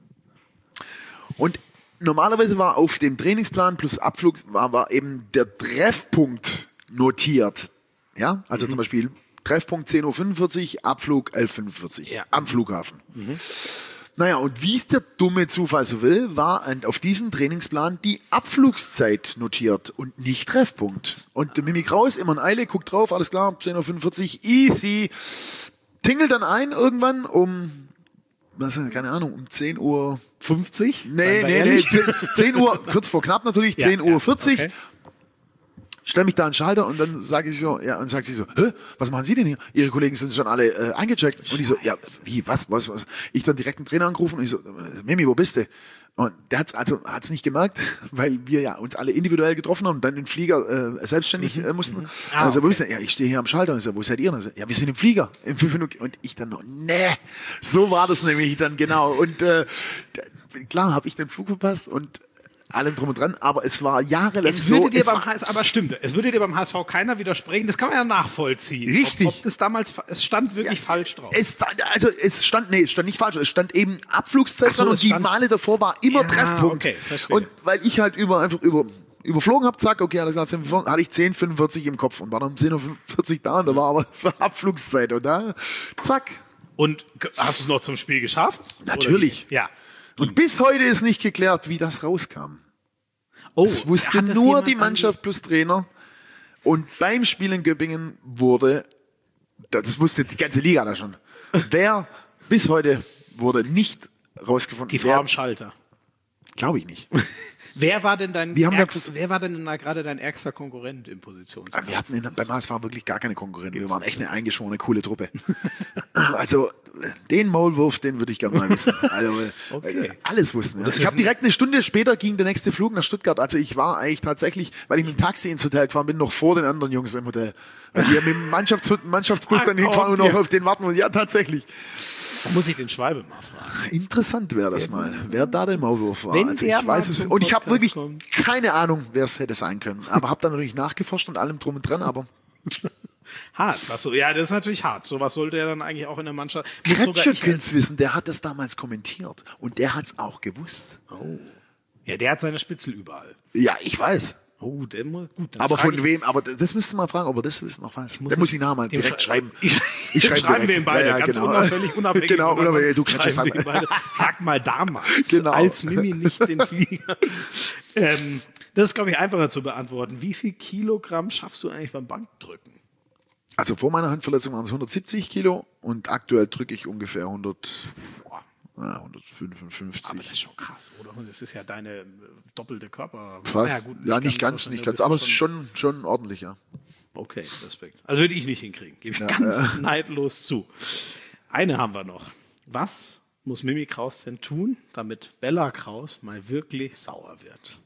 Und normalerweise war auf dem Trainingsplan plus Abflug war eben der Treffpunkt notiert. Ja, also zum Beispiel Treffpunkt 10.45 Uhr, Abflug 11.45 Uhr am Flughafen. Naja, und wie es der dumme Zufall so will, war auf diesem Trainingsplan die Abflugszeit notiert und nicht Treffpunkt. Und der Mimi Kraus immer in Eile, guckt drauf, alles klar, 10.45 Uhr, easy. Tingelt dann ein irgendwann um, keine Ahnung, um 10.50 Uhr. Nee, 10 Uhr, kurz vor knapp natürlich, 10.40 Uhr. Okay. Stell mich da an den Schalter und dann sage ich so, ja, und sagt sie so, hä, was machen Sie denn hier? Ihre Kollegen sind schon alle eingecheckt. Und ich so, ja, wie, was? Ich dann direkt einen Trainer angerufen und ich so, Mimi, wo bist du? Und der hat's nicht gemerkt, weil wir ja uns alle individuell getroffen haben und dann in den Flieger selbstständig mussten. Also, wo bist du? Ja, ich stehe hier am Schalter. Und ich so, wo seid ihr? Und so, ja, wir sind im Flieger. In 5 Minuten. Und ich dann noch, nee, so war das nämlich dann genau. Und klar, habe ich den Flug verpasst und allem drum und dran, aber es war jahrelang es würde dir beim HSV keiner widersprechen, das kann man ja nachvollziehen. Richtig. Ob das damals, es stand wirklich falsch drauf. Es stand nicht falsch, es stand eben Abflugszeit dran und die Male davor war immer Treffpunkt. Okay, verstehe. Und weil ich halt überflogen habe, zack, okay, alles klar, hatte ich 10.45 im Kopf und war dann um 10.40 Uhr da und da war aber für Abflugszeit und da, zack. Und hast du es noch zum Spiel geschafft? Natürlich. Ja. Und bis heute ist nicht geklärt, wie das rauskam. Das wusste nur die Mannschaft plus Trainer. Und beim Spiel in Göppingen das wusste die ganze Liga da schon. Bis heute wurde nicht rausgefunden. Die Frau am Schalter. Glaube ich nicht. Wer war denn denn gerade dein ärgster Konkurrent im Positionskampf? Wir hatten beim HSV wirklich gar keine Konkurrenten. Wir waren echt eine eingeschworene, coole Truppe. Also den Maulwurf, den würde ich gerne mal wissen. Also, alles wussten. Ja. Ich habe direkt eine Stunde später ging der nächste Flug nach Stuttgart. Also ich war eigentlich tatsächlich, weil ich mit dem Taxi ins Hotel gefahren bin, noch vor den anderen Jungs im Hotel. Weil wir mit dem Mannschaftsbus dann hinfahren und noch auf den warten. Ja, tatsächlich. Da muss ich den Schwalbe mal fragen. Interessant wäre das mal, wer da der Maulwurf war. Wenn also ich weiß es. Und ich habe wirklich keine Ahnung, wer es hätte sein können. Aber habe dann natürlich nachgeforscht und allem drum und dran, aber... Hart. Ja, das ist natürlich hart. Sowas sollte ja dann eigentlich auch in der Mannschaft... Kretscher könnte es wissen, der hat das damals kommentiert. Und der hat es auch gewusst. Oh. Ja, der hat seine Spitzel überall. Ja, ich weiß. Oh, der muss gut. Aber von wem? Aber das müsste man fragen, ob er das wissen noch weiß. Der muss ihn nachher direkt schreiben. Ich schreibe den beiden. Ja, ganz völlig unabhängig. Genau, unabhängig. Du kannst sag mal damals, als Mimi nicht den Flieger. Das ist, glaube ich, einfacher zu beantworten. Wie viel Kilogramm schaffst du eigentlich beim Bankdrücken? Also vor meiner Handverletzung waren es 170 Kilo und aktuell drücke ich ungefähr 155. Aber das ist schon krass, oder? Das ist ja deine doppelte Körper. Fast. Ja, nicht ganz, aber es ist schon ordentlich, ja. Okay, Respekt. Also würde ich nicht hinkriegen, gebe ich ganz neidlos zu. Eine haben wir noch. Was muss Mimi Kraus denn tun, damit Bella Kraus mal wirklich sauer wird?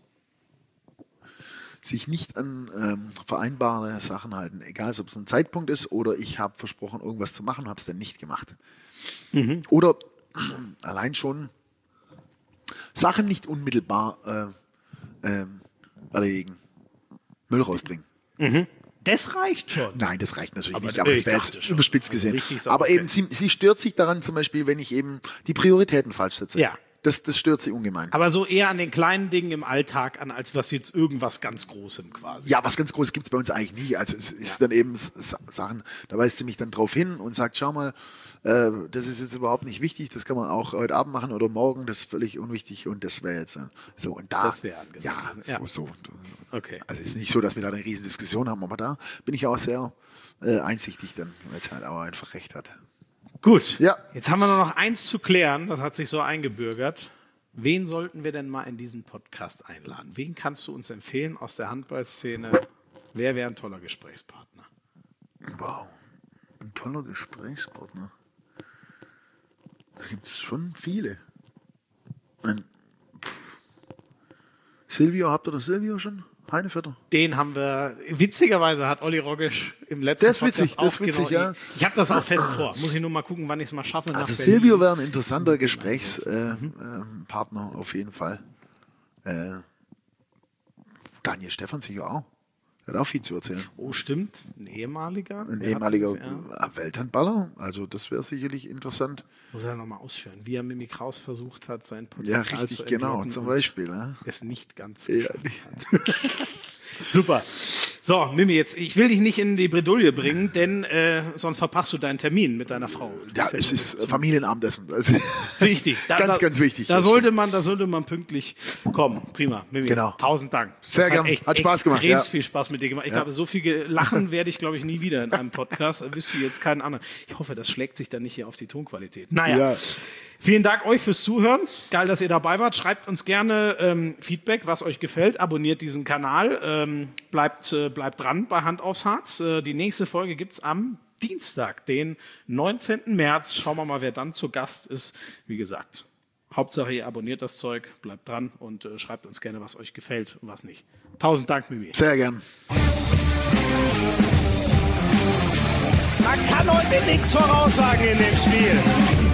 Sich nicht an vereinbare Sachen halten, egal ob es ein Zeitpunkt ist oder ich habe versprochen, irgendwas zu machen, habe es dann nicht gemacht. Oder allein schon Sachen nicht unmittelbar erledigen. Müll rausbringen. Das reicht schon. Nein, das reicht natürlich nicht, aber das wäre jetzt überspitzt gesehen. So, aber eben, sie stört sich daran zum Beispiel, wenn ich eben die Prioritäten falsch setze. Ja. Das stört sie ungemein. Aber so eher an den kleinen Dingen im Alltag an, als was jetzt irgendwas ganz Großem quasi. Ja, was ganz Großes gibt es bei uns eigentlich nicht. Also es ist dann eben Sachen, da weist sie mich dann drauf hin und sagt, schau mal, das ist jetzt überhaupt nicht wichtig, das kann man auch heute Abend machen oder morgen, das ist völlig unwichtig und das wäre jetzt so. Und da, das wäre angesagt. Ja, so. Okay. Also es ist nicht so, dass wir da eine riesen Diskussion haben, aber da bin ich auch sehr einsichtig dann, weil es halt auch einfach recht hat. Gut, Ja. Jetzt haben wir nur noch eins zu klären, das hat sich so eingebürgert. Wen sollten wir denn mal in diesen Podcast einladen? Wen kannst du uns empfehlen aus der Handballszene? Wer wäre ein toller Gesprächspartner? Wow, ein toller Gesprächspartner. Da gibt es schon viele. Silvio, habt ihr das Silvio schon? Heinevetter? Den haben wir, witzigerweise hat Olli Roggisch im letzten Podcast das ist witzig, ja. Ich habe das auch fest vor. Muss ich nur mal gucken, wann ich es mal schaffe. Also Silvio wäre ein interessanter Gesprächspartner auf jeden Fall. Daniel Stephan sicher auch. Der hat auch viel zu erzählen. Oh, stimmt. Ein ehemaliger. Ein ehemaliger Welthandballer. Also das wäre sicherlich interessant. Muss er nochmal ausführen, wie er Mimi Kraus versucht hat, sein Ja, Potenzial richtig, zu genau. entlocken Zum und Beispiel. Ja. es nicht ganz Ja. Super. So, Mimi, jetzt, ich will dich nicht in die Bredouille bringen, denn sonst verpasst du deinen Termin mit deiner Frau. Ja, es ist Familienabendessen. Also, wichtig. ganz wichtig. Da sollte man pünktlich kommen. Prima. Mimi, Genau. 1000 Dank. Sehr Das gern. Echt Hat Spaß gemacht. Extrem Ja. viel Spaß mit dir gemacht. Ich glaube, so viel lachen werde ich, glaube ich, nie wieder in einem Podcast. Da wüsste ich jetzt keinen anderen. Ich hoffe, das schlägt sich dann nicht hier auf die Tonqualität. Naja. Ja. Vielen Dank euch fürs Zuhören. Geil, dass ihr dabei wart. Schreibt uns gerne Feedback, was euch gefällt. Abonniert diesen Kanal. Bleibt dran bei Hand aufs Harz. Die nächste Folge gibt es am Dienstag, den 19. März. Schauen wir mal, wer dann zu Gast ist. Wie gesagt, Hauptsache ihr abonniert das Zeug, bleibt dran und schreibt uns gerne, was euch gefällt und was nicht. 1000 Dank, Mimi. Sehr gern. Man kann heute nichts voraussagen in dem Spiel.